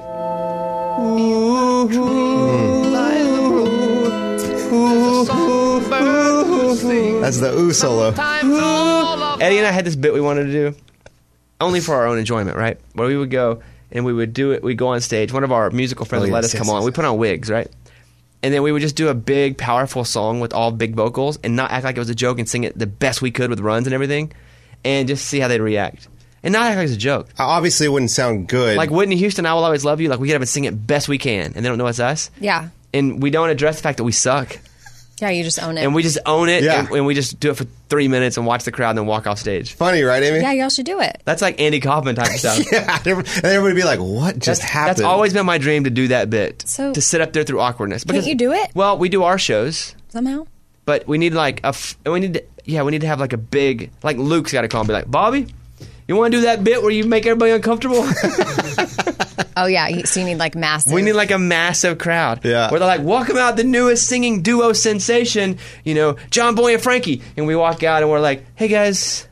That's the ooh solo. Eddie and I had this bit we wanted to do, only for our own enjoyment, right? Where we would go and we would do it. We'd go on stage. One of our musical friends Oh, would let yes, us come yes, on. We put on wigs, right? And then we would just do a big, powerful song with all big vocals and not act like it was a joke and sing it the best we could with runs and everything, and just see how they'd react. And not act like it's a joke. Obviously, it wouldn't sound good. Like Whitney Houston, I Will Always Love You. Like we get up and sing it best we can, and they don't know it's us. Yeah. And we don't address the fact that we suck. Yeah, you just own it. And we just own it, Yeah. and, and we just do it for three minutes and watch the crowd and then walk off stage. Funny, right, Amy? Yeah, y'all should do it. That's like Andy Kaufman type stuff. Yeah, and everybody would be like, "What just that's, happened?" That's always been my dream to do that bit. So- to sit up there through awkwardness. Can't you do it? Well, we do our shows, Somehow? but we need like a. F- we need to, yeah, we need to have like a big like Luke's got to call and be like, Bobby, you want to do that bit where you make everybody uncomfortable? Oh, yeah. you- So you need like massive. We need like a massive crowd. Yeah. Where they're like, welcome out the newest singing duo sensation, you know, John Boy and Frankie. And we walk out and we're like, hey guys,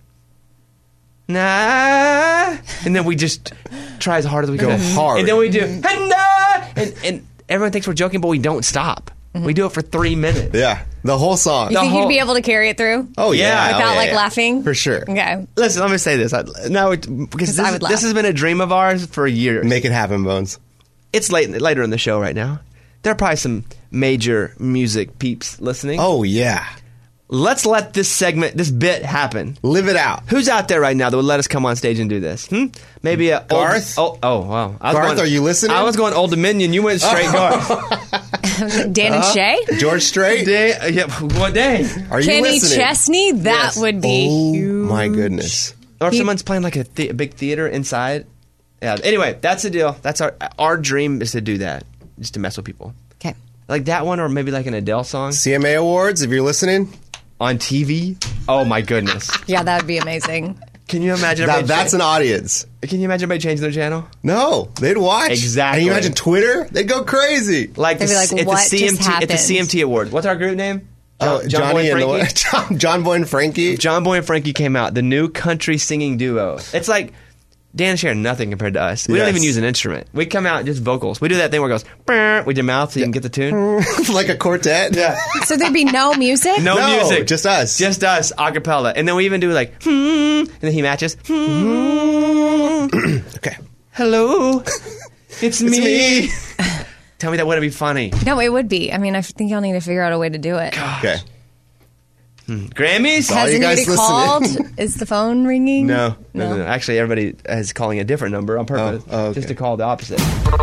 nah. And then we just try as hard as we Go can. hard. And then we do, hey, nah. And, and everyone thinks we're joking, but we don't stop. We do it for three minutes. Yeah, the whole song. You think whole- you'd be able to carry it through? Oh yeah, Without oh, yeah, like yeah. laughing? for sure. Okay. Listen, let me say this. I, now, it- because I this, would laugh. this has been a dream of ours for years. Make it happen, Bones. It's late later in the show right now. There are probably some major music peeps listening. Oh yeah, Let's let this segment, this bit happen. live it out. Who's out there right now that would let us come on stage and do this? Hmm? Maybe a Garth? Old, oh, oh, wow. I was Garth, going- are you listening? I was going Old Dominion. You went straight Garth. Dan and Shay? George Strait. Day, yeah, what day? Are you Kenny listening? Chesney? That Yes. would be Oh huge. my goodness. Or if He- someone's playing like a, the- a big theater inside. Yeah. Anyway, that's the deal. That's our our dream is to do that, just to mess with people. Okay. Like that one, or maybe like an Adele song C M A Awards, if you're listening. on T V. Oh my goodness! Yeah, that would be amazing. Can you imagine? That, everybody that's cha- an audience. Can you imagine everybody changing their channel? No, they'd watch. Exactly. And you imagine Twitter? They'd go crazy. Like, They'd the, be like, it's "What the C M T. just It's the C M T award. What's our group name? Oh, John- John Boy Johnny and the Frankie? John, John Boy and Frankie. John Boy and Frankie came out, the new country singing duo. It's like Dan and Shay are nothing compared to us. We don't Yes. even use an instrument. We come out just vocals. We do that thing where it goes "Brr," with your mouth so you can get the tune. Like a quartet. Yeah. So there'd be no music? No, No, music, just us. just us, a cappella, and then we even do like, hmm, and then he matches. Hmm, Okay. hello, it's me. me. Tell me that wouldn't be funny. No, it would be. I mean, I think y'all need to figure out a way to do it. Okay. Grammys? All Has you guys anybody called? listening. Is the phone ringing? No, no, No. no, no. Actually, everybody is calling a different number on purpose, Oh, oh, okay. just to call the opposite.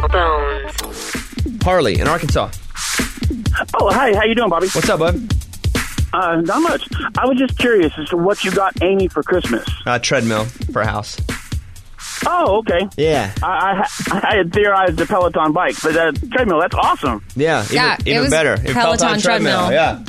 Harley in Arkansas. Oh, hi. How you doing, Bobby? What's up, bud? Uh, not much. I was just curious as to what you got Amy for Christmas. Uh, treadmill for a house. Oh, okay. Yeah. I, I, ha- I had theorized the Peloton bike, but uh, treadmill, that's awesome. Yeah, even, Yeah, it even was better. Even Peloton treadmill. Yeah.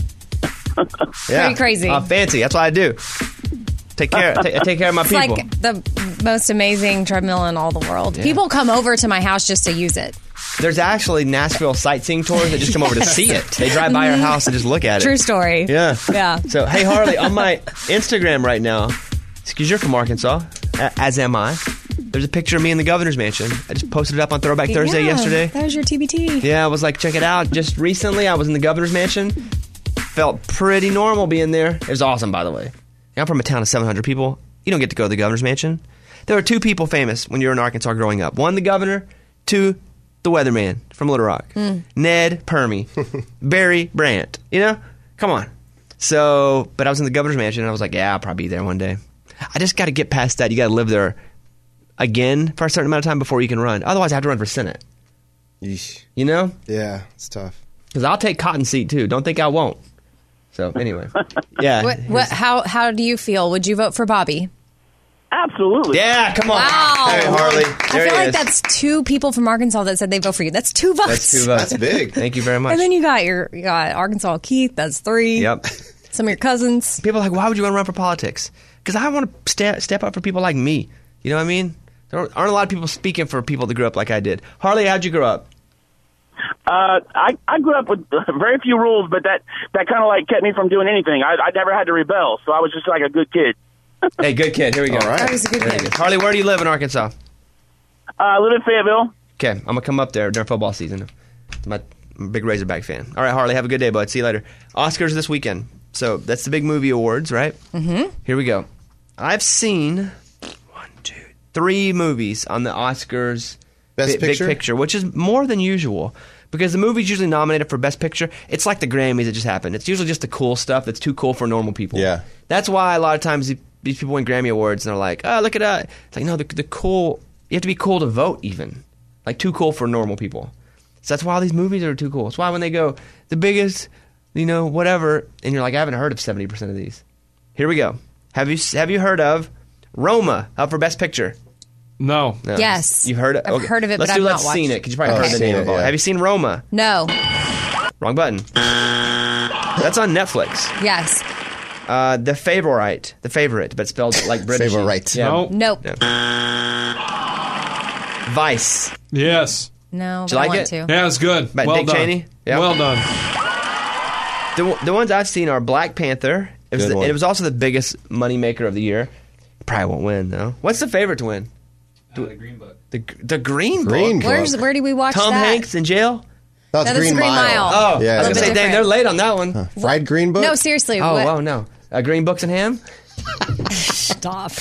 yeah. Pretty crazy. Uh, fancy. That's what I do. Take care. ta- take care of my It's people. like the most amazing treadmill in all the world. Yeah. People come over to my house just to use it. There's actually Nashville sightseeing tours that just come over to see it. They drive by our house and just look at it. True story. Yeah. Yeah. So, hey, Harley, on my Instagram right now, because you're from Arkansas, a- as am I, there's a picture of me in the governor's mansion. I just posted it up on Throwback Thursday Yeah, yesterday. That was your T B T. Yeah, I was like, check it out. Just recently, I was in the governor's mansion. Felt pretty normal being there. It was awesome, by the way. I'm from a town of seven hundred people. You don't get to go to the governor's mansion. There were two people famous when you were in Arkansas growing up. One, the governor. Two, the weatherman from Little Rock. Mm. Ned Permy. Barry Brandt. You know? Come on. So, but I was in the governor's mansion, and I was like, yeah, I'll probably be there one day. I just got to get past that. You got to live there again for a certain amount of time before you can run. Otherwise, I have to run for Senate. Yeesh. You know? Yeah, it's tough. Because I'll take cotton seat, too. Don't think I won't. So, anyway. Yeah. What, what, how, how do you feel? Would you vote for Bobby? Absolutely. Yeah, come on. Wow. Hey, Harley. I There feel he like is. that's two people from Arkansas that said they vote for you. That's two votes. That's two votes. That's big. Thank you very much. And then you got your you got Arkansas Keith. That's three. Yep. Some of your cousins. People are like, why would you want to run for politics? Because I want to step, step up for people like me. You know what I mean? There aren't a lot of people speaking for people that grew up like I did. Harley, how'd you grow up? Uh, I, I grew up with very few rules, but that, that kind of like kept me from doing anything. I, I never had to rebel, so I was just like a good kid. Hey, good kid. Here we go. All right. That was a good Very kid. good. Harley, where do you live in Arkansas? Uh, I live in Fayetteville. Okay, I'm going to come up there during football season. I'm a I'm a big Razorback fan. All right, Harley, have a good day, bud. See you later. Oscars this weekend. So that's the big movie awards, right? Mm-hmm. Here we go. I've seen one, two, three movies on the Oscars Best Bi- Big Picture? Picture, which is more than usual because the movie's usually nominated for Best Picture. It's like the Grammys that just happened. It's usually just the cool stuff that's too cool for normal people. Yeah. That's why a lot of times the- these people win Grammy Awards and they're like, oh, look at that. It's like, no, the, the cool, you have to be cool to vote even. Like too cool for normal people. So that's why all these movies are too cool. That's why when they go, the biggest, you know, whatever, and you're like, I haven't heard of seventy percent of these. Here we go. Have you have you heard of Roma up for Best Picture? No. No. Yes. You've heard it? I've heard of it, Let's but do I've Let's not Seen watched it, because you probably Oh, heard I've the seen name it, of it. yeah. Have you seen Roma? No. Wrong button. That's on Netflix. Yes. Uh, the Favorite. The Favorite, but spelled like British. Favorite. Yeah. Nope. Nope. No. Vice. Yes. No. Did you but I like want it? to. Yeah, it's good. About well Dick done. Cheney? Yeah. Well done. The, the ones I've seen are Black Panther. It was, Good the, one. it was also the biggest moneymaker of the year. Probably won't win, though. What's the favorite to win? Uh, the Green Book. The, the Green Book? Green Where's where do we watch Tom that? Hanks in jail? No, it's No, that's Green, Green Mile. Mile. Oh, Yeah, I was yeah. going to say, dang, Different. they're late on that one. Fried Green Book? No, seriously. Oh, what? oh, no. Uh, Green Books and Ham? Stop.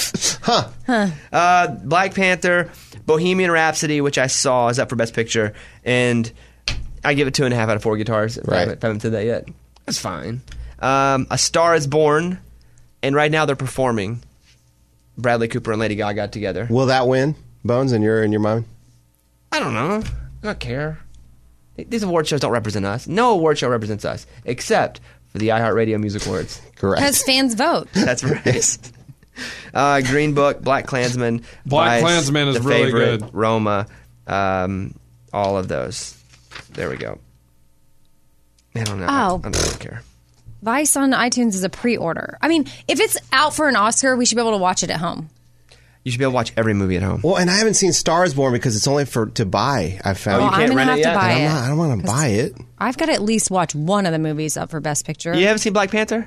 Uh, Black Panther, Bohemian Rhapsody, which I saw, is up for Best Picture, and I give it two and a half out of four guitars. If I Right. haven't, haven't said that yet. That's fine. Um, A Star Is Born, and right now they're performing. Bradley Cooper and Lady Gaga together. Will that win, Bones, in your in your mind? I don't know. I don't care. These award shows don't represent us. No award show represents us, except for the iHeartRadio Music Awards. Correct. Because fans vote. That's right. Uh, Green Book, Black Klansman, Black Vice, Klansman is The really Favorite, good. Roma, um, all of those. There we go. I don't know. Oh. I, I don't care. Vice on iTunes is a pre-order. I mean, if it's out for an Oscar, we should be able to watch it at home. You should be able to watch every movie at home. Well, and I haven't seen Stars Born because it's only for to buy. I found. Oh, you Well, can't I'm gonna rent have it to yet? buy I'm it. not, I don't want to buy it. I've got to at least watch one of the movies up for Best Picture. You haven't seen Black Panther?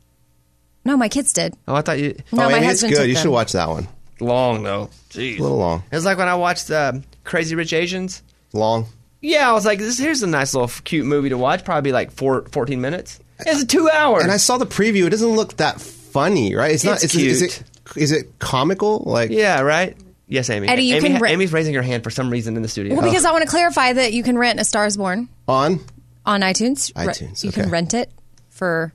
No, my kids did. Oh, I thought you. No, oh, my Amy, it's husband good. took You them. should watch that one. Long though. Jeez. A little long. It was like when I watched uh, Crazy Rich Asians. Long. Yeah, I was like, this here's a nice little cute movie to watch. Probably like four, fourteen minutes. It's two hours. And I saw the preview. It doesn't look that funny, right? It's not. It's Is, it- is cute. it? Is it comical? Like Yeah, right? Yes, Amy. Eddie, you Amy, can re- Amy's raising her hand for some reason in the studio. Well, because I want to clarify that you can rent A Star Is Born on on iTunes. Re- iTunes, You okay. can rent it for,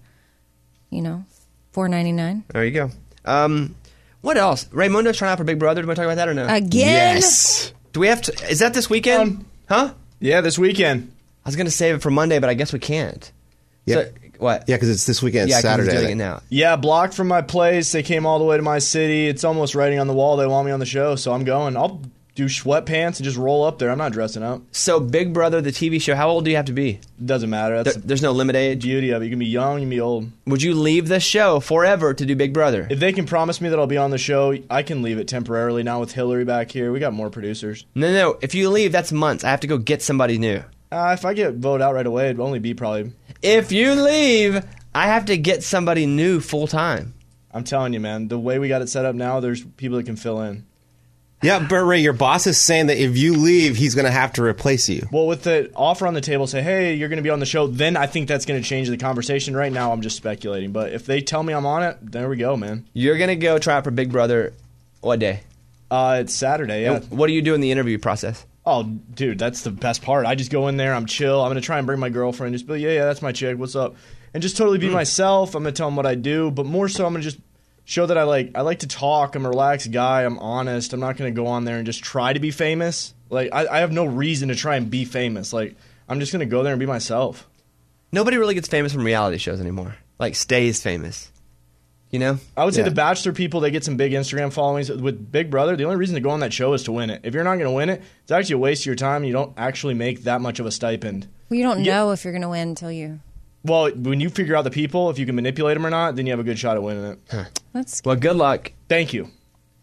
you know, four ninety nine. There you go. Um, what else? Raymundo's trying out for Big Brother. Do we want to talk about that or no? Again? yes. Do we have to? Is that this weekend? huh? Yeah, this weekend. I was going to save it for Monday, but I guess we can't. Yeah. So, what? Yeah, because it's this weekend. Yeah, It's 'cause he's Saturday. I doing it think. now. Yeah, blocked from my place. They came all the way to my city. It's almost writing on the wall. They want me on the show, so I'm going. I'll do sweatpants and just roll up there. I'm not dressing up. So Big Brother, the T V show. How old do you have to be? Doesn't matter. That's There, there's no limit the age. beauty of it. You can be young, you can be old. Would you leave the show forever to do Big Brother? If they can promise me that I'll be on the show, I can leave it temporarily. Now with Hillary back here, we got more producers. No, no. If you leave, that's months. I have to go get somebody new. Uh, if I get voted out right away, it'd only be probably. If you leave, I have to get somebody new full time. I'm telling you, man. The way we got it set up now, there's people that can fill in. Yeah, but Ray, your boss is saying that if you leave, he's going to have to replace you. Well, with the offer on the table, say, hey, you're going to be on the show, then I think that's going to change the conversation. Right now, I'm just speculating. But if they tell me I'm on it, there we go, man. You're gonna go try out for Big Brother. What day? Uh, it's Saturday, yeah. And what do you do in the interview process? Oh, dude, that's the best part. I just go in there, I'm chill. I'm going to try and bring my girlfriend. Just be like, yeah, yeah, that's my chick. What's up? And just totally be Mm. myself. I'm going to tell them what I do. But more so, I'm going to just show that I like I like to talk. I'm a relaxed guy. I'm honest. I'm not going to go on there and just try to be famous. Like, I, I have no reason to try and be famous. Like, I'm just going to go there and be myself. Nobody really gets famous from reality shows anymore. Like, stays famous. You know? I would say Yeah. the Bachelor people, they get some big Instagram followings. With Big Brother, the only reason to go on that show is to win it. If you're not going to win it, it's actually a waste of your time. You don't actually make that much of a stipend. Well, you don't You get- know if you're going to win until you. Well, when you figure out the people, if you can manipulate them or not, then you have a good shot at winning it. That's Well, good luck. Thank you.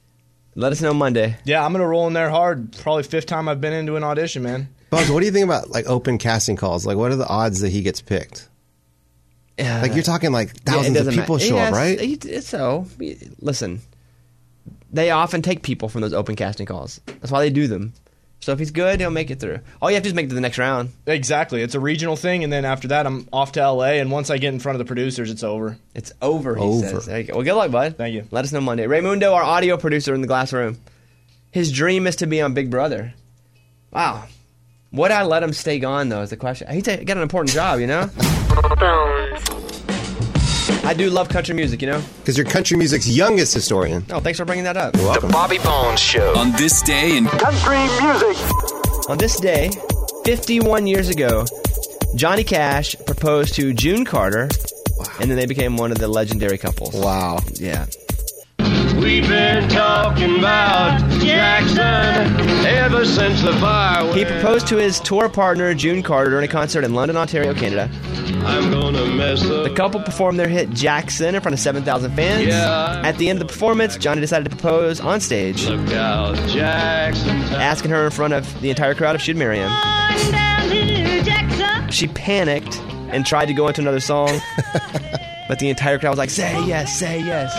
Let us know Monday. Yeah, I'm going to roll in there hard. Probably fifth time I've been into an audition, man. Bones, what do you think about like open casting calls? Like, what are the odds that he gets picked? Uh, Like, you're talking like yeah, it thousands of doesn't people ma- show yes, up, right? it- it's so, listen, they often take people from those open casting calls. That's why they do them. So if he's good, he'll make it through. All you have to do is make it to the next round. Exactly. It's a regional thing, and then after that, I'm off to L A, and once I get in front of the producers, it's over. It's over, he Over. says. There you go. Well, good luck, bud. Thank you. Let us know Monday. Raymundo, our audio producer in the glass room. His dream is to be on Big Brother. Wow. Would I let him stay gone, though, is the question. He's got an important job, you know? I do love country music, you know? Because you're country music's youngest historian. Oh, thanks for bringing that up. You're welcome. The Bobby Bones Show. On this day in country music. On this day, fifty-one years ago, Johnny Cash proposed to June Carter, and then they became one of the legendary couples. Wow. Yeah. We've been talking about Jackson ever since the fire. He proposed to his tour partner, June Carter, during a concert in London, Ontario, Canada. I'm gonna mess up. The couple performed their hit Jackson in front of seven thousand fans. Yeah. At the end of the performance, Johnny decided to propose on stage. Look out, Jackson. Asking her in front of the entire crowd if she'd marry him. She panicked and tried to go into another song. But the entire crowd was like, say yes, say yes.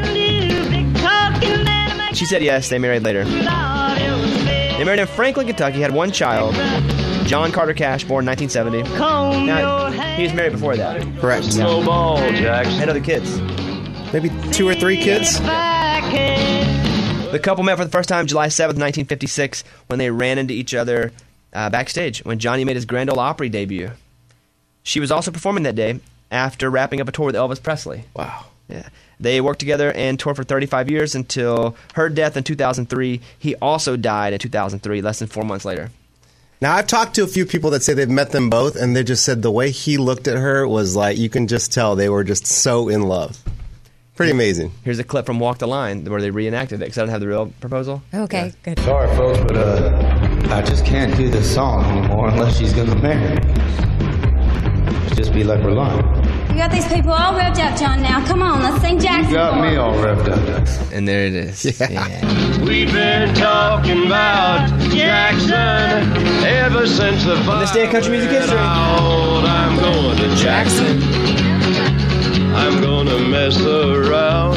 She said yes, they married later. They married in Franklin, Kentucky, had one child, John Carter Cash, born in nineteen seventy. Now, he was married before that. Correct. Snowball Jackson. Had other kids. Maybe two or three kids. The couple met for the first time July seventh, nineteen fifty-six, when they ran into each other uh, backstage, when Johnny made his Grand Ole Opry debut. She was also performing that day after wrapping up a tour with Elvis Presley. Wow. Yeah. They worked together and toured for thirty-five years until her death in two thousand three. He also died in two thousand three, less than four months later. Now, I've talked to a few people that say they've met them both, and they just said the way he looked at her was like, you can just tell they were just so in love. Pretty amazing. Here's a clip from Walk the Line where they reenacted it because I don't have the real proposal. Okay, good. Sorry, folks, but uh, I just can't do this song anymore unless she's going to marry me. It'd just be like we're lying. You got these people all revved up, John, now. Come on, let's sing Jackson. You got me all revved up. And there it is. Yeah. Yeah. We've been talking about Jackson ever since the fire. On this day of country music history. I'm going to Jackson. I'm gonna mess around.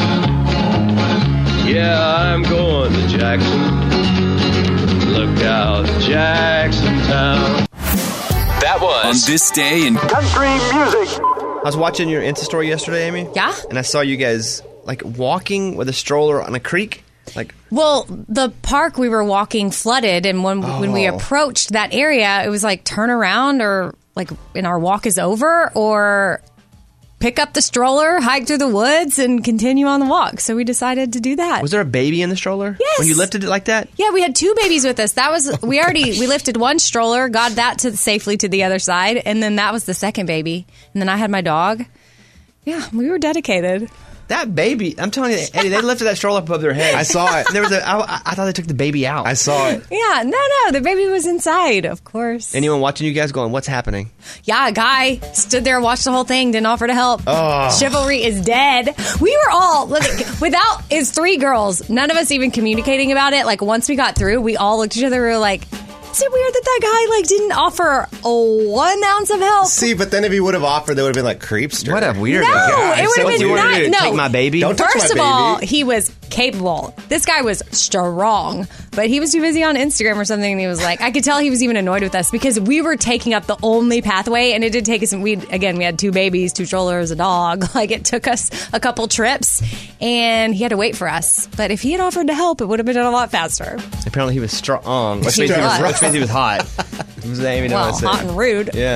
Yeah, I'm going to Jackson. Look out, Jackson Town. That was On This Day in country music. I was watching your Insta story yesterday, Amy. Yeah? And I saw you guys like walking with a stroller on a creek. Like, well, the park we were walking flooded, and when oh. when we approached that area, it was like turn around or like, and our walk is over, or pick up the stroller, hike through the woods, and continue on the walk. So we decided to do that. Was there a baby in the stroller? Yes. When you lifted it like that? Yeah, we had two babies with us. That was we already we lifted one stroller, got that to safely to the other side, and then that was the second baby. And then I had my dog. Yeah, we were dedicated. That baby, I'm telling you, Eddie, they lifted that stroller up above their head. I saw it. There was a, I, I thought they took the baby out. I saw it. Yeah, no, no, the baby was inside, of course. Anyone watching you guys going, what's happening? Yeah, a guy stood there, watched the whole thing, didn't offer to help. Oh. Chivalry is dead. We were all, look, without, it's three girls, none of us even communicating about it. Like, once we got through, we all looked at each other, we were like, is it weird that that guy like didn't offer a one ounce of help? See, but then if he would have offered, they would have been like creepster. What a weird no, guy. it would so have been not. No, take my baby. Don't touch First my of all, baby. he was capable. This guy was strong, but he was too busy on Instagram or something. And he was like, I could tell he was even annoyed with us because we were taking up the only pathway, and it did take us. We again, we had two babies, two strollers, a dog. Like it took us a couple trips, and he had to wait for us. But if he had offered to help, it would have been a lot faster. Apparently, he was strong, which means he was, which means he was hot. Well, hot and rude. Yeah.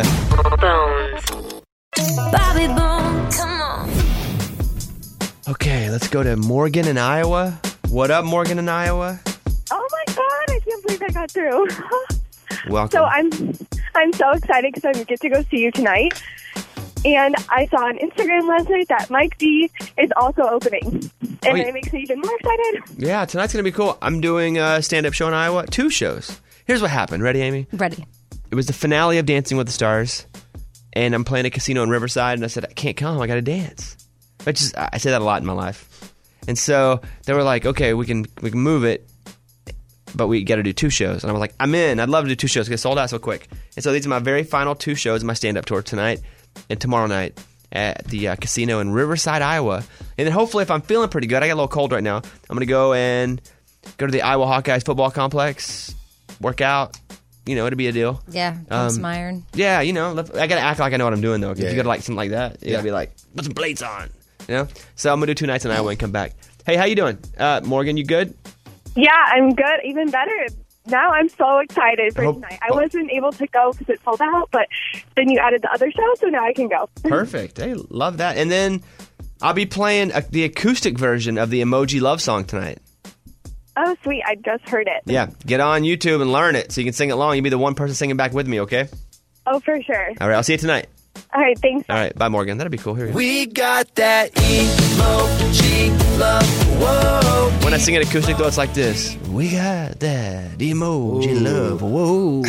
Bobby Bones, come on. Okay, let's go to Morgan in Iowa. What up, Morgan in Iowa? Oh my God, I can't believe I got through. Welcome. So I'm, I'm so excited because I get to go see you tonight. And I saw on Instagram last night that Mike D is also opening. And oh, yeah. It makes me even more excited. Yeah, tonight's going to be cool. I'm doing a stand-up show in Iowa. Two shows. Here's what happened. Ready, Amy? Ready. It was the finale of Dancing with the Stars, and I'm playing a casino in Riverside, and I said, I can't come. I got to dance. Which is, I say that a lot in my life. And so they were like, okay, we can we can move it, but we got to do two shows. And I was like, I'm in. I'd love to do two shows. Get sold out so quick. And so these are my very final two shows of my stand-up tour tonight and tomorrow night at the uh, casino in Riverside, Iowa. And then hopefully, if I'm feeling pretty good, I got a little cold right now, I'm going to go and go to the Iowa Hawkeyes football complex work out. You know, it'd be a deal. Yeah, pump some iron. Yeah, you know, I gotta act like I know what I'm doing though. If Yeah, you yeah. gotta like something like that, you Yeah. gotta be like, put some plates on. You know. So I'm gonna do two nights in Iowa and come back. Hey, how you doing, uh, Morgan? You good? Yeah, I'm good. Even better. Now I'm so excited for I hope- tonight. I wasn't able to go because it sold out, but then you added the other show, so now I can go. Perfect. Hey, love that. And then I'll be playing a, the acoustic version of the Emoji Love Song tonight. Oh, sweet. I just heard it. Yeah, get on YouTube and learn it so you can sing it along. You'll be the one person singing back with me, okay? Oh, for sure. All right, I'll see you tonight. All right, thanks. All right, bye, Morgan. That'd be cool. Here we go. We got that emoji love. Whoa. When I sing it acoustic, though, it's like this. We got that emoji love. Whoa.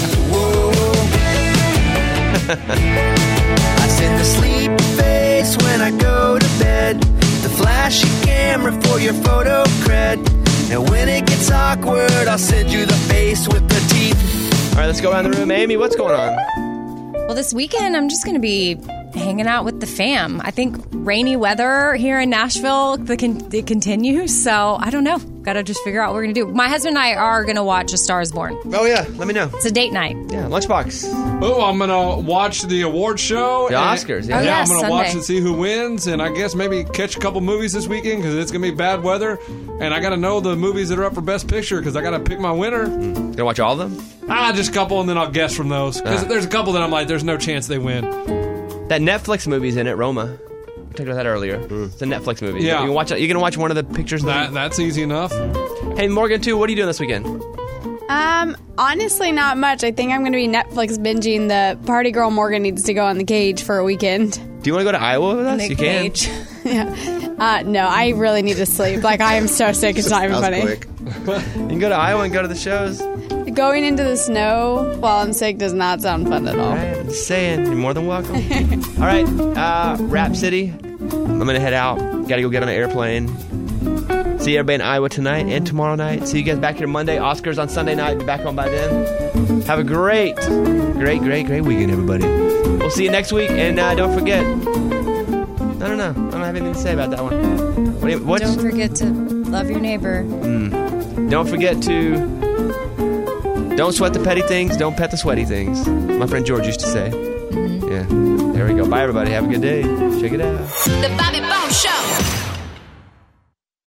I send the sleep face when I go to bed. The flashy camera for your photo cred. Now when it gets awkward, I'll send you the face with the teeth. All right, let's go around the room. Amy, what's going on? Well, this weekend, I'm just going to be hanging out with the fam. I think rainy weather here in Nashville, the con- it continues. So I don't know. Got to just figure out what we're going to do. My husband and I are going to watch A Star is Born. Oh, yeah. Let me know. It's a date night. Yeah, Lunchbox. Oh, I'm going to watch the award show. The and- Oscars, yeah. Oh, yeah, I'm going to Sunday. watch and see who wins, and I guess maybe catch a couple movies this weekend because it's going to be bad weather. And I got to know the movies that are up for Best Picture because I got to pick my winner. Gonna watch all of them? Ah, just a couple, and then I'll guess from those. Because Ah. there's a couple that I'm like, there's no chance they win. That Netflix movie's in it, Roma. We talked about that earlier. It's a Netflix movie. Yeah. You can watch. You're gonna watch one of the pictures. That, that's easy enough. Hey, Morgan, too. What are you doing this weekend? Um, honestly, not much. I think I'm going to be Netflix binging the Party Girl Morgan Needs to Go on the Cage for a weekend. Do you want to go to Iowa with us? Nick you can. Cage. yeah. Uh, no, I really need to sleep. Like, I am so sick. It's not even That was funny. quick. You can go to Iowa and go to the shows. Going into the snow while I'm sick does not sound fun at all. All right, I'm just saying, you're more than welcome. All right, uh, Rap City. I'm gonna head out. Gotta go get on an airplane. See everybody in Iowa tonight and tomorrow night. See you guys back here Monday. Oscars on Sunday night. Be back home by then. Have a great, great, great, great weekend, everybody. We'll see you next week. And uh, don't forget. I don't know. I don't have anything to say about that one. What do you, what's, Don't forget to love your neighbor. Mm. Don't forget to. Don't sweat the petty things. Don't pet the sweaty things. My friend George used to say. Mm-hmm. Yeah. There we go. Bye, everybody. Have a good day. Check it out. The Bobby Bone Show.